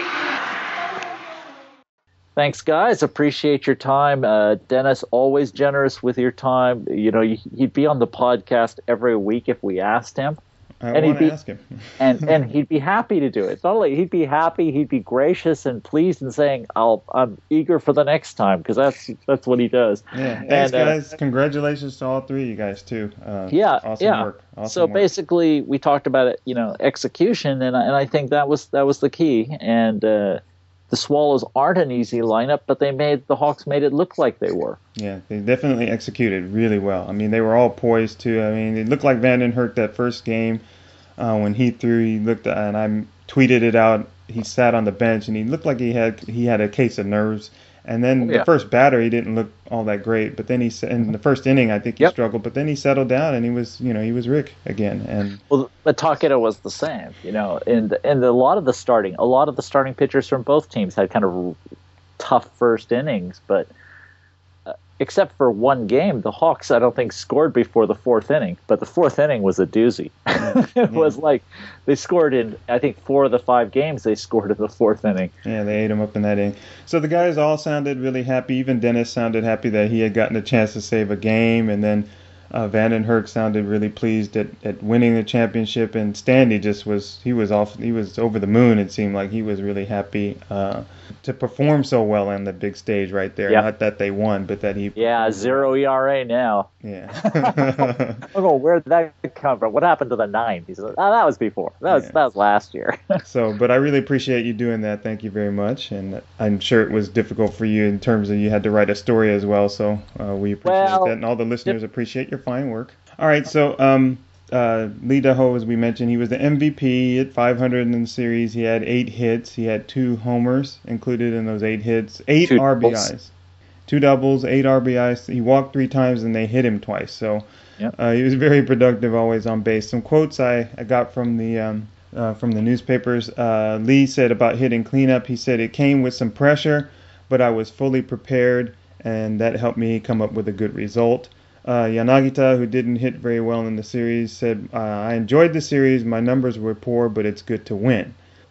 Thanks, guys. Appreciate your time. Uh, Dennis, always generous with your time. You know, he'd be on the podcast every week if we asked him. I And he'd want to be- ask him. and and he'd be happy to do it. Not only he'd be happy, he'd be gracious and pleased and saying, "I'll I'm eager for the next time," because that's that's what he does. Yeah, thanks, And, uh, guys. Congratulations to all three of you guys too. Uh, Yeah, awesome yeah. work. Awesome so work. basically, we talked about it, you know, execution, and I- and I think that was that was the key. And uh, the Swallows aren't an easy lineup, but they made the Hawks made it look like they were. Yeah, they definitely executed really well. I mean, they were all poised too. I mean, it looked like Vandenhurst that first game uh, when he threw. He looked, and I tweeted it out. He sat on the bench, and he looked like he had he had a case of nerves. And then Oh, yeah. the first batter, he didn't look all that great. But then he s- in the first inning, I think he Yep. struggled. But then he settled down, and he was, you know, he was Rick again. And Well, but Takeda was the same, you know, and and a lot of the starting, a lot of the starting pitchers from both teams had kind of tough first innings, but uh, except for one game, the Hawks I don't think scored before the fourth inning, but the fourth inning was a doozy. It was like they scored in I think four of the five games they scored in the fourth inning. yeah, they ate him up in that inning. So the guys all sounded really happy. Even Dennis sounded happy that he had gotten a chance to save a game. And then uh, Vandenhurst sounded really pleased at, at winning the championship. And Standy just was, he was off, he was over the moon. It seemed like he was really happy uh, to perform so well on the big stage right there. Yep. Not that they won, but that he. Yeah, zero E R A now. Yeah. Oh, where did that come from? What happened to the nineties? Oh, that was before. That was Yeah. that was last year. So, but I really appreciate you doing that. Thank you very much. And I'm sure it was difficult for you in terms of you had to write a story as well. So uh, we appreciate Well, that. And all the listeners appreciate your fine work. All right. So um, uh, Lee Daho, as we mentioned, he was the M V P at five hundred in the series. He had eight hits. He had two homers included in those eight hits, eight Two R B Is. doubles. Two doubles, eight R B Is. He walked three times and they hit him twice. So Yep. uh, he was very productive, always on base. Some quotes I, I got from the um, uh, from the newspapers. Uh, Lee said about hitting cleanup. He said it came with some pressure, but I was fully prepared, and that helped me come up with a good result. Uh, Yanagita, who didn't hit very well in the series, said uh, I enjoyed the series. My numbers were poor, but it's good to win.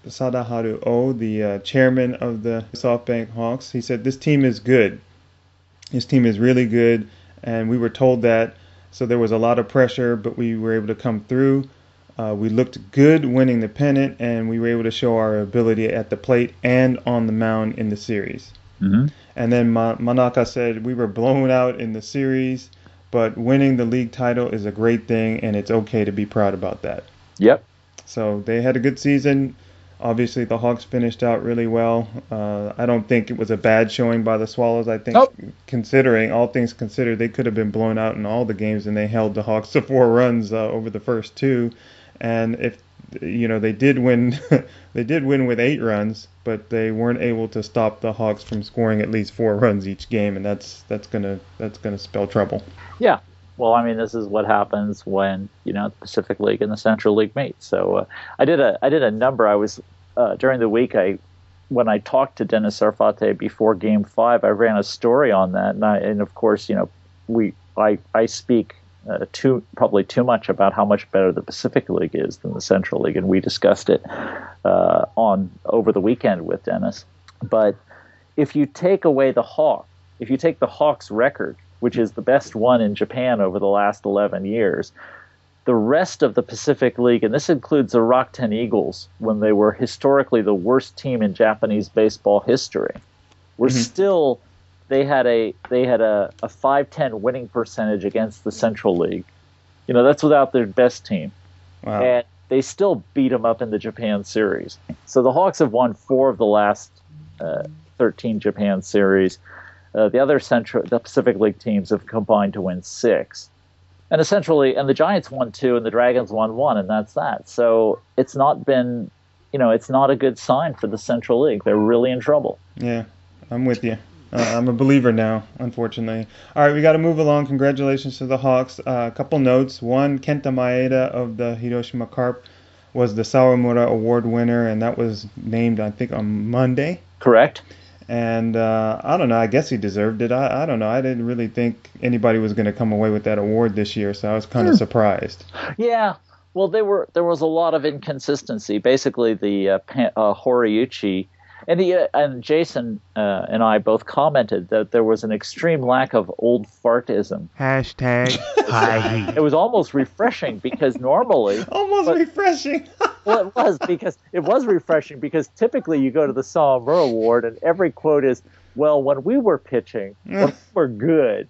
Sadaharu Oh, the uh, chairman of the SoftBank Hawks. He said, this team is good. This team is really good, and we were told that, so there was a lot of pressure, but we were able to come through. Uh, we looked good winning the pennant, and we were able to show our ability at the plate and on the mound in the series. Mm-hmm. And then Ma- Manaka said, we were blown out in the series, but winning the league title is a great thing, and it's okay to be proud about that. Yep. So they had a good season. Obviously, the Hawks finished out really well. Uh, I don't think it was a bad showing by the Swallows. I think, nope. considering all things considered, they could have been blown out in all the games, and they held the Hawks to four runs uh, over the first two. And if you know, they did win, they did win with eight runs, but they weren't able to stop the Hawks from scoring at least four runs each game, and that's that's gonna that's gonna spell trouble. Yeah. Well, I mean, this is what happens when, you know, the Pacific League and the Central League meet. So uh, I did a I did a number. I was uh, during the week. I when I talked to Dennis Sarfate before Game Five, I ran a story on that, and I, and of course, you know, we I I speak uh, too probably too much about how much better the Pacific League is than the Central League, and we discussed it uh, on over the weekend with Dennis. But if you take away the Hawk, if you take the Hawks' record, which is the best one in Japan over the last eleven years. The rest of the Pacific League, and this includes the Rakuten Eagles, when they were historically the worst team in Japanese baseball history, were mm-hmm. still they had a they had a, a five ten winning percentage against the Central League. You know, that's without their best team. Wow. And they still beat them up in the Japan series. So the Hawks have won four of the last uh, thirteen Japan series. Uh, the other Central, the Pacific League teams have combined to win six, and essentially, and the Giants won two, and the Dragons won one, and that's that. So it's not been, you know, it's not a good sign for the Central League. They're really in trouble. Yeah, I'm with you. Uh, I'm a believer now, unfortunately. All right, we got to move along. Congratulations to the Hawks. Uh, a couple notes. One, Kenta Maeda of the Hiroshima Carp was the Sawamura Award winner, and that was named, I think, on Monday. Correct. And uh, I don't know. I guess he deserved it. I, I don't know. I didn't really think anybody was going to come away with that award this year, so I was kind of mm. surprised. Yeah. Well, they were. There was a lot of inconsistency. Basically, the uh, uh, Horiuchi and the uh, and Jason uh, and I both commented that there was an extreme lack of old fartism. Hashtag high. It was almost refreshing because normally almost but, refreshing. Well, it was because it was refreshing because typically you go to the Sawamura Award and every quote is, "Well, when we were pitching, when we were good,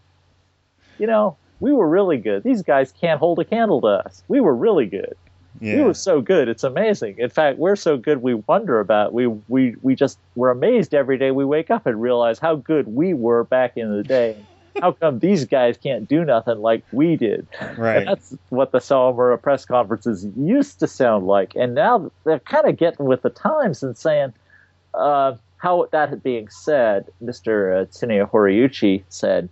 you know, we were really good. These guys can't hold a candle to us. We were really good. Yeah. We were so good. It's amazing. In fact, we're so good we wonder about. We we we just we're amazed every day we wake up and realize how good we were back in the day." How come these guys can't do nothing like we did? Right. And that's what the Sawamura press conferences used to sound like. And now they're kind of getting with the times and saying, uh, how that being said, Mister Uh, Tsuneya Horiuchi said,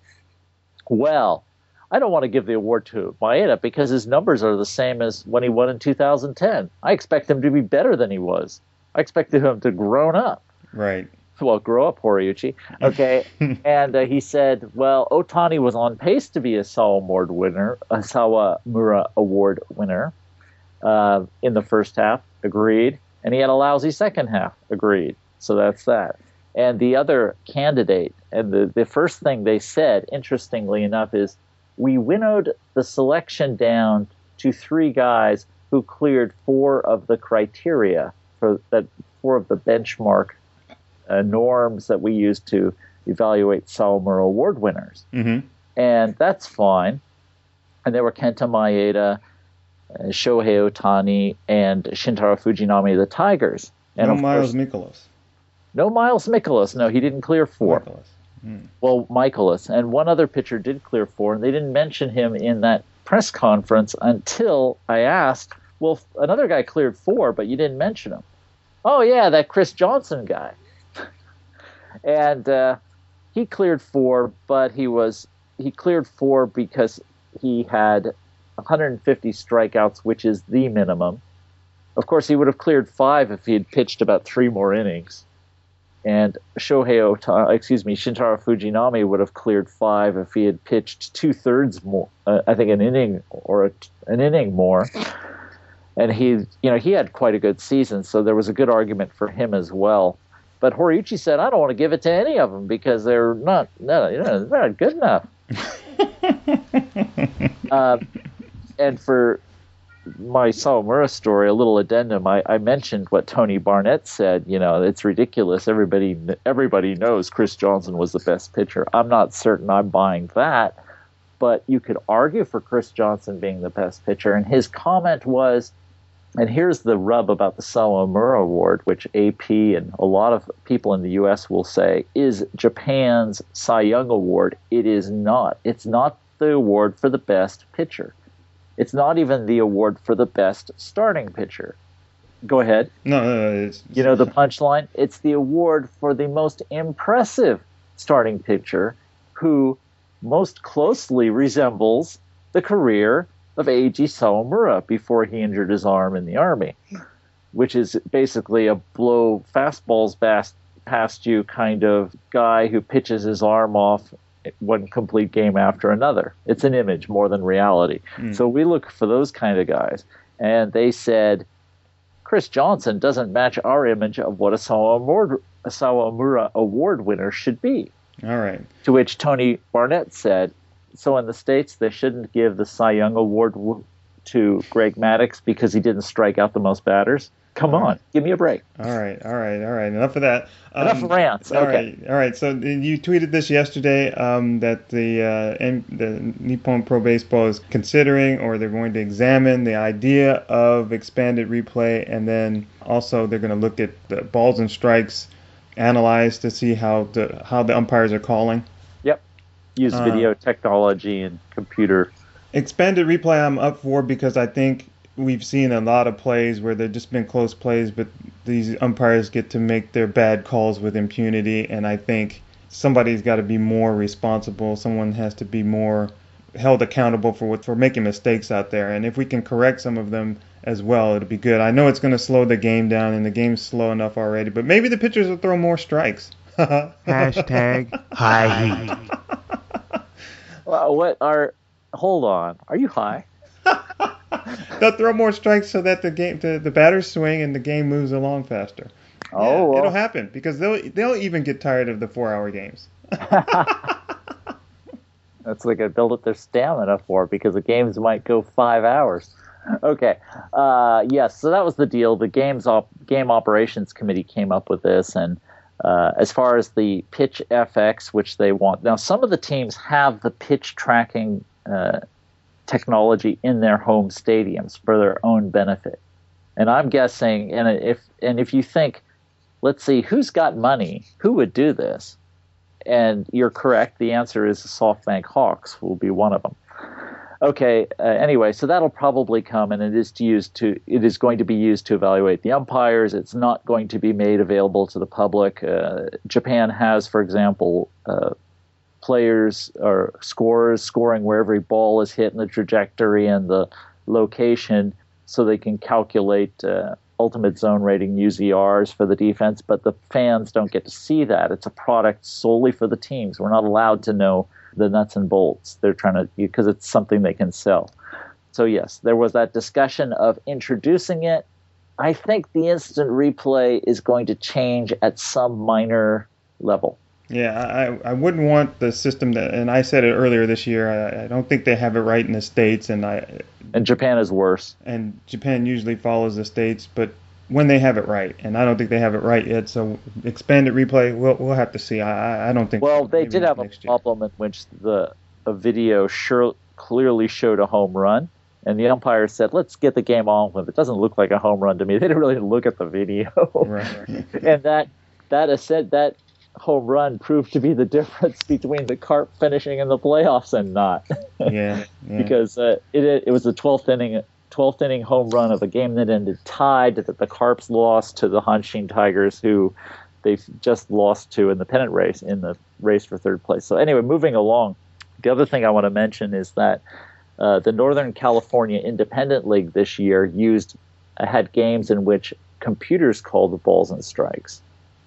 well, I don't want to give the award to Maeda because his numbers are the same as when he won in two thousand ten. I expect him to be better than he was. I expected him to grown up. Right. Well, grow up, Horiuchi. Okay, and uh, he said, well, Otani was on pace to be a Sawamura winner, a Sawamura Award winner uh, in the first half. Agreed. And he had a lousy second half. Agreed. So that's that. And the other candidate, and the, the first thing they said, interestingly enough, is we winnowed the selection down to three guys who cleared four of the criteria for that, four of the benchmark Uh, norms that we use to evaluate Sawamura Award winners. Mm-hmm. And that's fine. And they were Kenta Maeda, uh, Shohei Otani, and Shintaro Fujinami, the Tigers. And no of Miles course, Mikolas. No Miles Mikolas. No, he didn't clear four. Michaelis. Mm. Well, Michaelis. And one other pitcher did clear four, and they didn't mention him in that press conference until I asked, well, another guy cleared four, but you didn't mention him. Oh, yeah, that Chris Johnson guy. And uh, he cleared four, but he was he cleared four because he had one hundred fifty strikeouts, which is the minimum. Of course, he would have cleared five if he had pitched about three more innings. And Shohei Otani, excuse me, Shintaro Fujinami would have cleared five if he had pitched two thirds more. Uh, I think an inning or a, an inning more. And he, you know, he had quite a good season, so there was a good argument for him as well. But Horiuchi said, I don't want to give it to any of them because they're not, no, you know, they're not good enough. uh, and for my Sawamura story, a little addendum, I, I mentioned what Tony Barnett said. You know, it's ridiculous. Everybody, everybody knows Chris Johnson was the best pitcher. I'm not certain I'm buying that, but you could argue for Chris Johnson being the best pitcher. And his comment was, and here's the rub about the Sawamura Award, which A P and a lot of people in the U S will say is Japan's Cy Young Award. It is not. It's not the award for the best pitcher. It's not even the award for the best starting pitcher. Go ahead. No, no, no it's, you know the punchline? It's the award for the most impressive starting pitcher who most closely resembles the career of Eiji Sawamura before he injured his arm in the Army, which is basically a blow fastballs past, past you kind of guy who pitches his arm off one complete game after another. It's an image more than reality. Mm. So we look for those kind of guys. And they said, Chris Johnson doesn't match our image of what a Sawamura, a Sawamura Award winner should be. All right. To which Tony Barnett said, so in the States, they shouldn't give the Cy Young Award w- to Greg Maddux because he didn't strike out the most batters? Come all on, right. Give me a break. All right, all right, all right. Enough of that. Um, Enough of rants. All okay. right, all right. So you tweeted this yesterday um, that the uh, N- the Nippon Pro Baseball is considering, or they're going to examine the idea of expanded replay, and then also they're going to look at the balls and strikes, analyze to see how the how the umpires are calling. Yep. Use video uh, technology and computer. Expanded replay, I'm up for because I think we've seen a lot of plays where they've just been close plays, but these umpires get to make their bad calls with impunity, and I think somebody's got to be more responsible. Someone has to be more held accountable for what, for making mistakes out there, and if we can correct some of them as well, it'll be good. I know it's going to slow the game down, and the game's slow enough already, but maybe the pitchers will throw more strikes. Hashtag high heat. Well, what are? Hold on. Are you high? They'll throw more strikes so that the game, the, the batters swing and the game moves along faster. Oh, yeah, well. It'll happen because they'll they'll even get tired of the four-hour games. That's what they build up their stamina for, because the games might go five hours. Okay. Uh, yes. So that was the deal. The games op- game operations committee came up with this, and uh, as far as the pitch F X, which they want now, some of the teams have the pitch tracking Uh, technology in their home stadiums for their own benefit. And I'm guessing, and if and if you think, let's see, who's got money? Who would do this? And you're correct. The answer is the SoftBank Hawks will be one of them. Okay. Uh, anyway, so that'll probably come, and it is to use to it is going to be used to evaluate the umpires. It's not going to be made available to the public. Uh, Japan has, for example, uh, players or scorers scoring where every ball is hit and the trajectory and the location, so they can calculate uh, ultimate zone rating U Z Rs for the defense, but the fans don't get to see that. It's a product solely for the teams. We're not allowed to know the nuts and bolts. They're trying to, because it's something they can sell. So yes, there was that discussion of introducing it. I think the instant replay is going to change at some minor level. Yeah, I, I wouldn't want the system that, and I said it earlier this year, I, I don't think they have it right in the States, and I and Japan is worse. And Japan usually follows the States, but when they have it right, and I don't think they have it right yet, so expanded replay, we'll we'll have to see. I I don't think. Well, they did have a problem in which the a video sure clearly showed a home run, and the umpire said, "Let's get the game on with it. It doesn't look like a home run to me." They didn't really look at the video, right? And that that is said that. home run proved to be the difference between the Carp finishing in the playoffs and not. yeah, yeah. Because uh, it it was the twelfth inning twelfth inning home run of a game that ended tied, that the Carps lost to the Hanshin Tigers, who they've just lost to in the pennant race, in the race for third place. So anyway, moving along, the other thing I want to mention is that uh, the Northern California Independent League this year used uh, had games in which computers called the balls and strikes,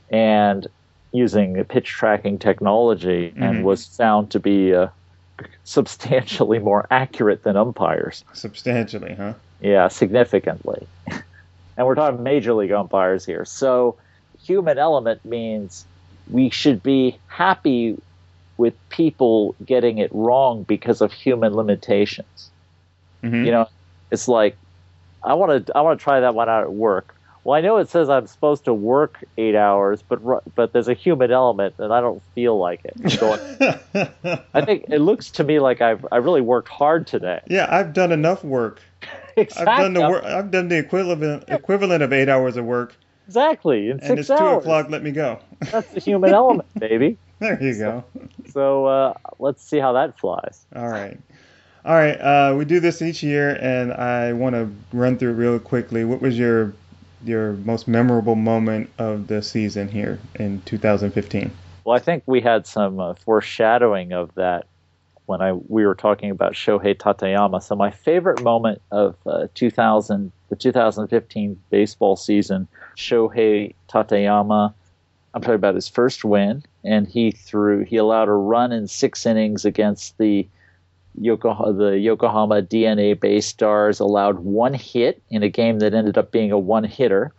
and using pitch tracking technology, mm-hmm. and was found to be uh, substantially more accurate than umpires. Substantially, huh? Yeah, significantly. And we're talking major league umpires here. So human element means we should be happy with people getting it wrong because of human limitations. Mm-hmm. You know, it's like, I want to I want to try that one out at work. Well, I know it says I'm supposed to work eight hours, but but there's a human element, and I don't feel like it. I'm going, I think it looks to me like I've I really worked hard today. Yeah, I've done enough work. Exactly. I've done the work. I've done the equivalent equivalent of eight hours of work. Exactly. In and six it's hours. two o'clock. Let me go. That's the human element, baby. There you go. So uh, let's see how that flies. All right. All right. Uh, we do this each year, and I want to run through it real quickly. What was your your most memorable moment of the season here in two thousand fifteen? Well, I think we had some uh, foreshadowing of that when I we were talking about Shohei Tateyama. So my favorite moment of uh, two thousand, the two thousand fifteen baseball season, Shohei Tateyama, I'm talking about his first win, and he threw he allowed a run in six innings against the Yokohama, the Yokohama D N A Bay Stars, allowed one hit in a game that ended up being a one-hitter.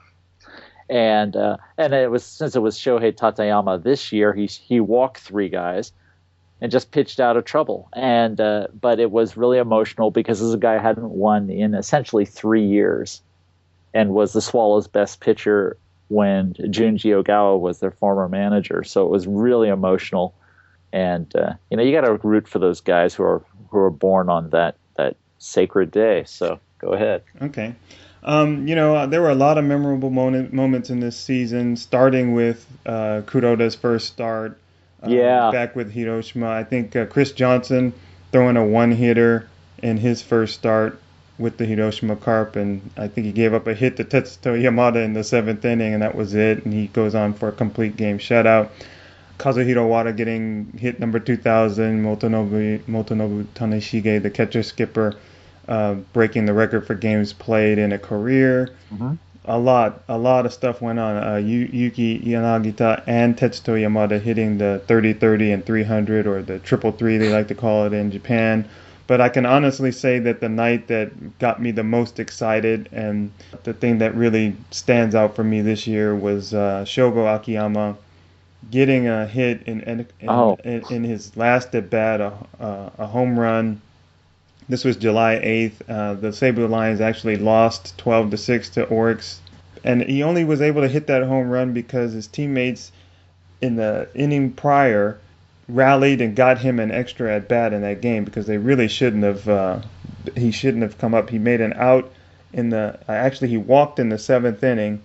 And uh, and it was since it was Shohei Tateyama this year, he he walked three guys and just pitched out of trouble. And uh, but it was really emotional because this guy hadn't won in essentially three years, and was the Swallows' best pitcher when Junji Ogawa was their former manager. So it was really emotional. And uh, you know, you got to root for those guys who are who are born on that that sacred day. So go ahead. Okay. Um, you know, uh, there were a lot of memorable moment, moments in this season, starting with uh, Kuroda's first start. Uh, Yeah. Back with Hiroshima. I think uh, Chris Johnson throwing a one-hitter in his first start with the Hiroshima Carp, and I think he gave up a hit to Tetsuto Yamada in the seventh inning, and that was it. And he goes on for a complete game shutout. Kazuhiro Wada getting hit number two thousand, Motonobu, Motonobu Taneshige, the catcher skipper, uh, breaking the record for games played in a career. Mm-hmm. A lot, a lot of stuff went on. Uh, Yu- Yuki Yanagita and Tetsuto Yamada hitting the thirty thirty and three hundred, or the triple three they like to call it in Japan. But I can honestly say that the night that got me the most excited, and the thing that really stands out for me this year, was uh, Shogo Akiyama getting a hit in in, in, Oh. in, in his last at bat, a, a, a home run. This was July eighth. Uh, the Sabre Lions actually lost twelve to six to Oryx, and he only was able to hit that home run because his teammates in the inning prior rallied and got him an extra at bat in that game, because they really shouldn't have. Uh, he shouldn't have come up. He made an out in the. Uh, actually, he walked in the seventh inning,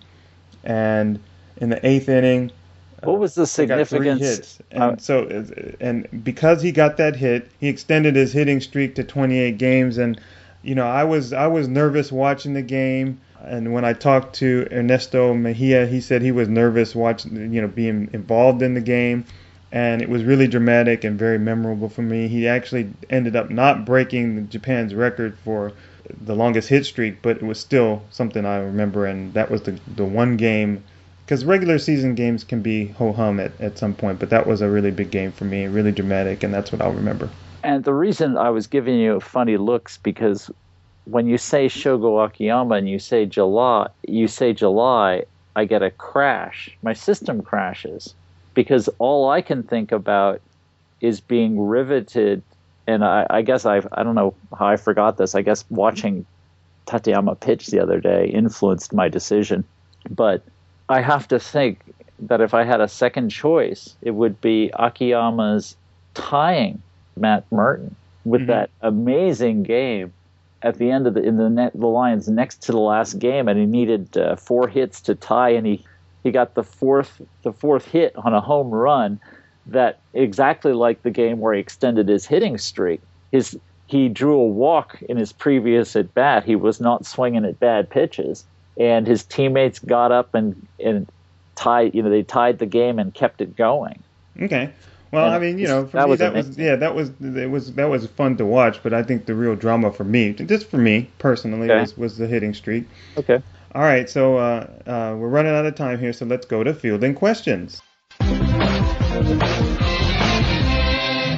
and in the eighth inning. What was the They got three significance? hits, and Uh, so and because he got that hit, he extended his hitting streak to twenty-eight games. And you know, I was I was nervous watching the game, and when I talked to Ernesto Mejia, he said he was nervous watching, you know, being involved in the game, and it was really dramatic and very memorable for me. He actually ended up not breaking Japan's record for the longest hit streak, but it was still something I remember, and that was the the one game. Because regular season games can be ho-hum at, at some point, but that was a really big game for me, really dramatic, and that's what I'll remember. And the reason I was giving you funny looks, because when you say Shogo Akiyama and you say July, you say July, I get a crash. My system crashes, because all I can think about is being riveted. And I, I guess I I don't know how I forgot this. I guess watching Tateyama pitch the other day influenced my decision, but I have to think that if I had a second choice, it would be Akiyama's tying Matt Merton with Mhm. that amazing game at the end of the in the net, the Lions next to the last game, and he needed uh, four hits to tie, and he, he got the fourth the fourth hit on a home run, that exactly like the game where he extended his hitting streak. His he drew a walk in his previous at bat. He was not swinging at bad pitches. And his teammates got up and, and tied, you know, they tied the game and kept it going. Okay. Well, And I mean, you know, for that me, was that was amazing. yeah, that was it was that was fun to watch. But I think the real drama for me, just for me personally, Okay. was was the hitting streak. Okay. All right, so uh, uh, we're running out of time here, so let's go to fielding questions.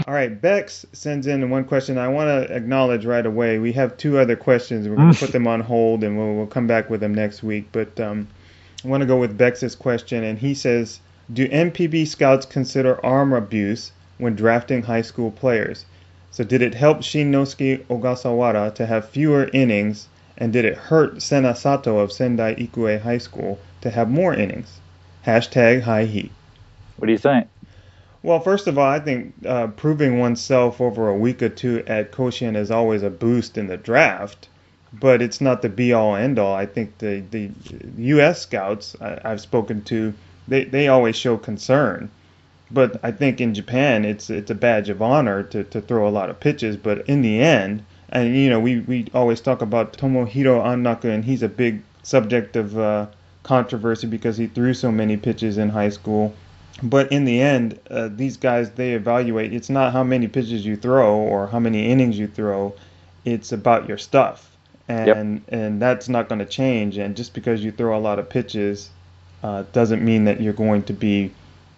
All right, Bex sends in one question I want to acknowledge right away. We have two other questions. We're going to put them on hold, and we'll, we'll come back with them next week. But um, I want to go with Bex's question, and he says, do M P B scouts consider arm abuse when drafting high school players? So did it help Shinnosuke Ogasawara to have fewer innings, and did it hurt Sena Sato of Sendai Ikue High School to have more innings? Hashtag high heat. What do you think? Well, first of all, I think uh, proving oneself over a week or two at Koshien is always a boost in the draft, but it's not the be-all, end-all. I think the, the U S scouts I, I've spoken to, they, they always show concern. But I think in Japan, it's it's a badge of honor to, to throw a lot of pitches. But in the end, and you know, we, we always talk about Tomohiro Annaku, and he's a big subject of uh, controversy because he threw so many pitches in high school. But in the end, uh, these guys, they evaluate. It's not how many pitches you throw or how many innings you throw. It's about your stuff. And yep. and that's not going to change. And just because you throw a lot of pitches uh, doesn't mean that you're going to be,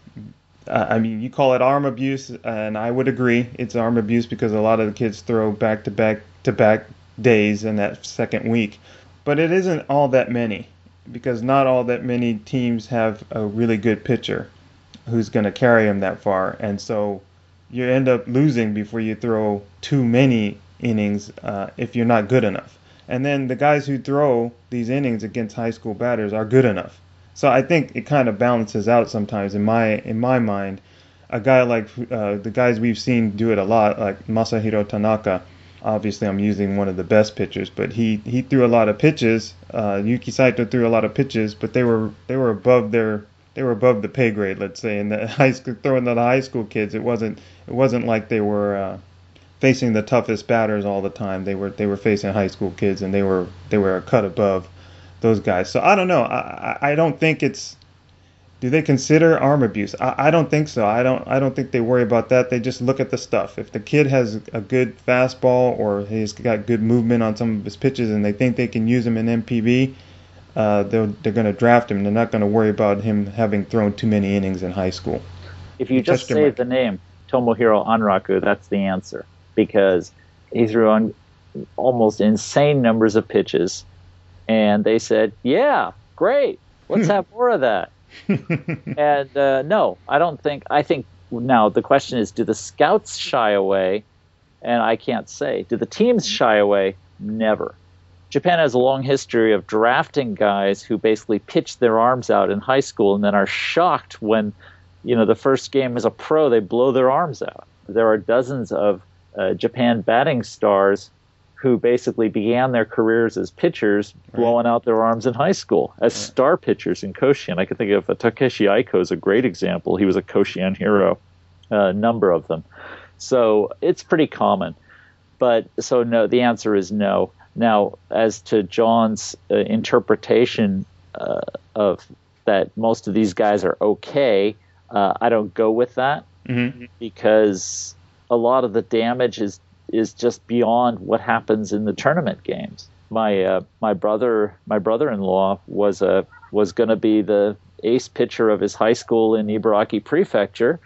uh, I mean, you call it arm abuse, and I would agree. It's arm abuse because a lot of the kids throw back-to-back to back days in that second week. But it isn't all that many because not all that many teams have a really good pitcher who's going to carry him that far, and so you end up losing before you throw too many innings uh, if you're not good enough. And then the guys who throw these innings against high school batters are good enough. So I think it kind of balances out sometimes in my in my mind. A guy like uh, the guys we've seen do it a lot, like Masahiro Tanaka. Obviously, I'm using one of the best pitchers, but he, he threw a lot of pitches. Uh, Yuki Saito threw a lot of pitches, but they were they were above their They were above the pay grade, let's say, in the high school, throwing to the high school kids. It wasn't, it wasn't like they were uh, facing the toughest batters all the time. They were, they were facing high school kids, and they were, they were a cut above those guys. So I don't know. I, I don't think it's. Do they consider arm abuse? I, I don't think so. I don't, I don't think they worry about that. They just look at the stuff. If the kid has a good fastball or he's got good movement on some of his pitches, and they think they can use him in M P B. Uh, they're they're going to draft him. They're not going to worry about him having thrown too many innings in high school. If you, you just say the name Tomohiro Anraku, that's the answer, because he threw on almost insane numbers of pitches, and they said, "Yeah, great, let's have more of that." and uh, no, I don't think. I think now the question is, do the scouts shy away? And I can't say. Do the teams shy away? Never. Japan has a long history of drafting guys who basically pitch their arms out in high school and then are shocked when, you know, the first game as a pro, they blow their arms out. There are dozens of uh, Japan batting stars who basically began their careers as pitchers, blowing right. out their arms in high school as right. star pitchers in Koshien. I can think of uh, Takeshi Aiko is a great example. He was a Koshien hero, a uh, number of them. So it's pretty common. But so no, the answer is no. Now, as to John's uh, interpretation uh, of that most of these guys are okay, uh, I don't go with that mm-hmm. because a lot of the damage is is just beyond what happens in the tournament games. My uh, my brother my brother-in-law was a was going to be the ace pitcher of his high school in Ibaraki Prefecture,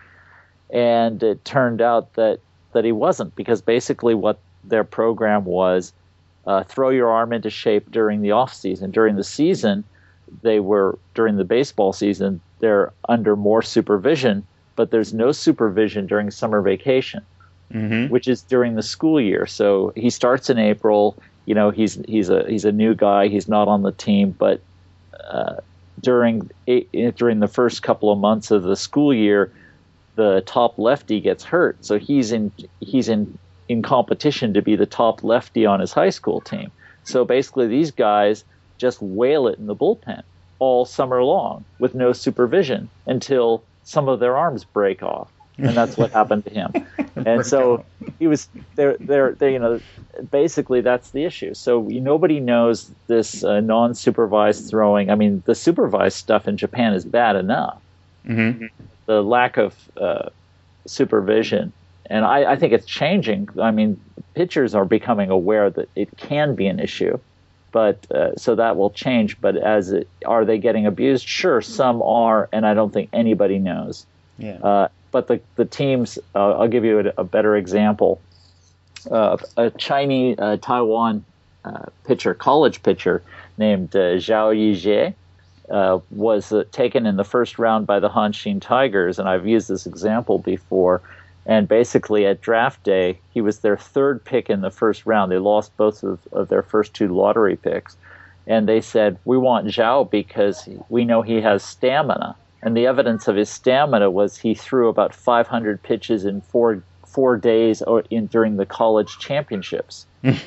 and it turned out that that he wasn't, because basically what their program was. Uh, throw your arm into shape during the off season. During the season, they were during the baseball season. They're under more supervision, but there's no supervision during summer vacation, mm-hmm. which is during the school year. So he starts in April. You know, he's he's a he's a new guy. He's not on the team, but uh, during during the first couple of months of the school year, the top lefty gets hurt. So he's in he's in. in competition to be the top lefty on his high school team. So basically these guys just whale it in the bullpen all summer long with no supervision until some of their arms break off. And that's what happened to him. And so he was there, there, you know, basically that's the issue. So nobody knows this uh, non-supervised throwing. I mean, the supervised stuff in Japan is bad enough. Mm-hmm. The lack of uh, supervision. And I, I think it's changing. I mean, pitchers are becoming aware that it can be an issue, but uh, so that will change. But as it, are they getting abused? Sure, some are, and I don't think anybody knows. Yeah. Uh, but the the teams. Uh, I'll give you a, a better example. Uh, a Chinese uh, Taiwan uh, pitcher, college pitcher named uh, Zhao Yijie, uh, was uh, taken in the first round by the Hanshin Tigers, and I've used this example before. And basically, at draft day, he was their third pick in the first round. They lost both of, of their first two lottery picks. And they said, we want Zhao because we know he has stamina. And the evidence of his stamina was he threw about five hundred pitches in four four days or in during the college championships.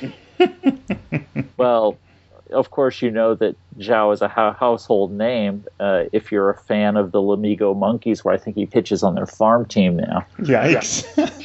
Well, of course, you know that Zhao is a household name uh, if you're a fan of the Lamigo Monkeys, where I think he pitches on their farm team now. Yikes!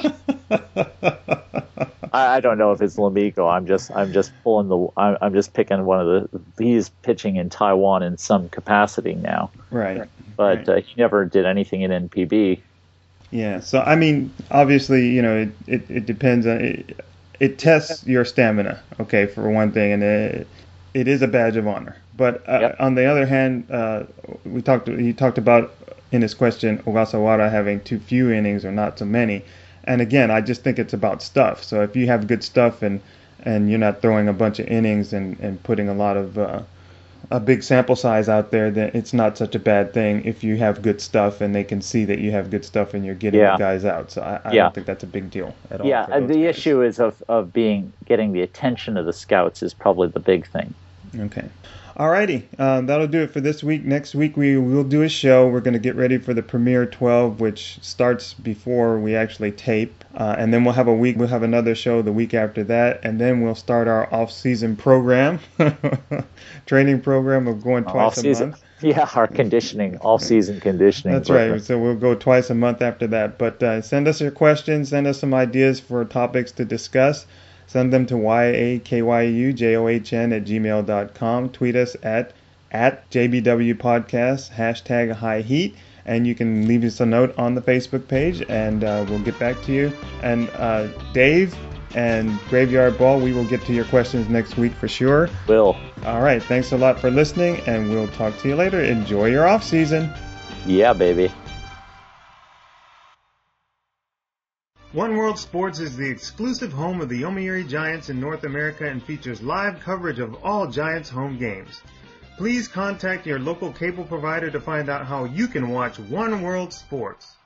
I, I don't know if it's Lamigo. I'm just I'm just pulling the I'm, I'm just picking one of the. He's pitching in Taiwan in some capacity now. Right. But right. Uh, he never did anything in N P B. Yeah. So I mean, obviously, you know, it it, it depends on it. It tests your stamina, okay, for one thing, and it, it is a badge of honor. But uh, yep. on the other hand, uh, we talked. He talked about in his question Ogasawara having too few innings or not so many. And again, I just think it's about stuff. So if you have good stuff and and you're not throwing a bunch of innings and, and putting a lot of uh, a big sample size out there, then it's not such a bad thing if you have good stuff and they can see that you have good stuff and you're getting yeah. the guys out. So I, I yeah. don't think that's a big deal at all. Yeah, and the guys. issue is of, of being getting the attention of the scouts is probably the big thing. Okay. Alrighty, um, that'll do it for this week. Next week we will do a show. We're going to get ready for the Premiere twelve, which starts before we actually tape, uh, and then we'll have a week. We'll have another show the week after that, and then we'll start our off-season program, training program of going twice off-season. a month. Yeah, our conditioning, off-season conditioning. That's program. Right. So we'll go twice a month after that. But uh, send us your questions. Send us some ideas for topics to discuss. Send them to Y A K Y U J O H N at gmail dot com. Tweet us at, at J B W Podcast, hashtag High Heat. And you can leave us a note on the Facebook page, and uh, we'll get back to you. And uh, Dave and Graveyard Ball, we will get to your questions next week for sure. Will. All right. Thanks a lot for listening, and we'll talk to you later. Enjoy your off season. Yeah, baby. One World Sports is the exclusive home of the Yomiuri Giants in North America and features live coverage of all Giants home games. Please contact your local cable provider to find out how you can watch One World Sports.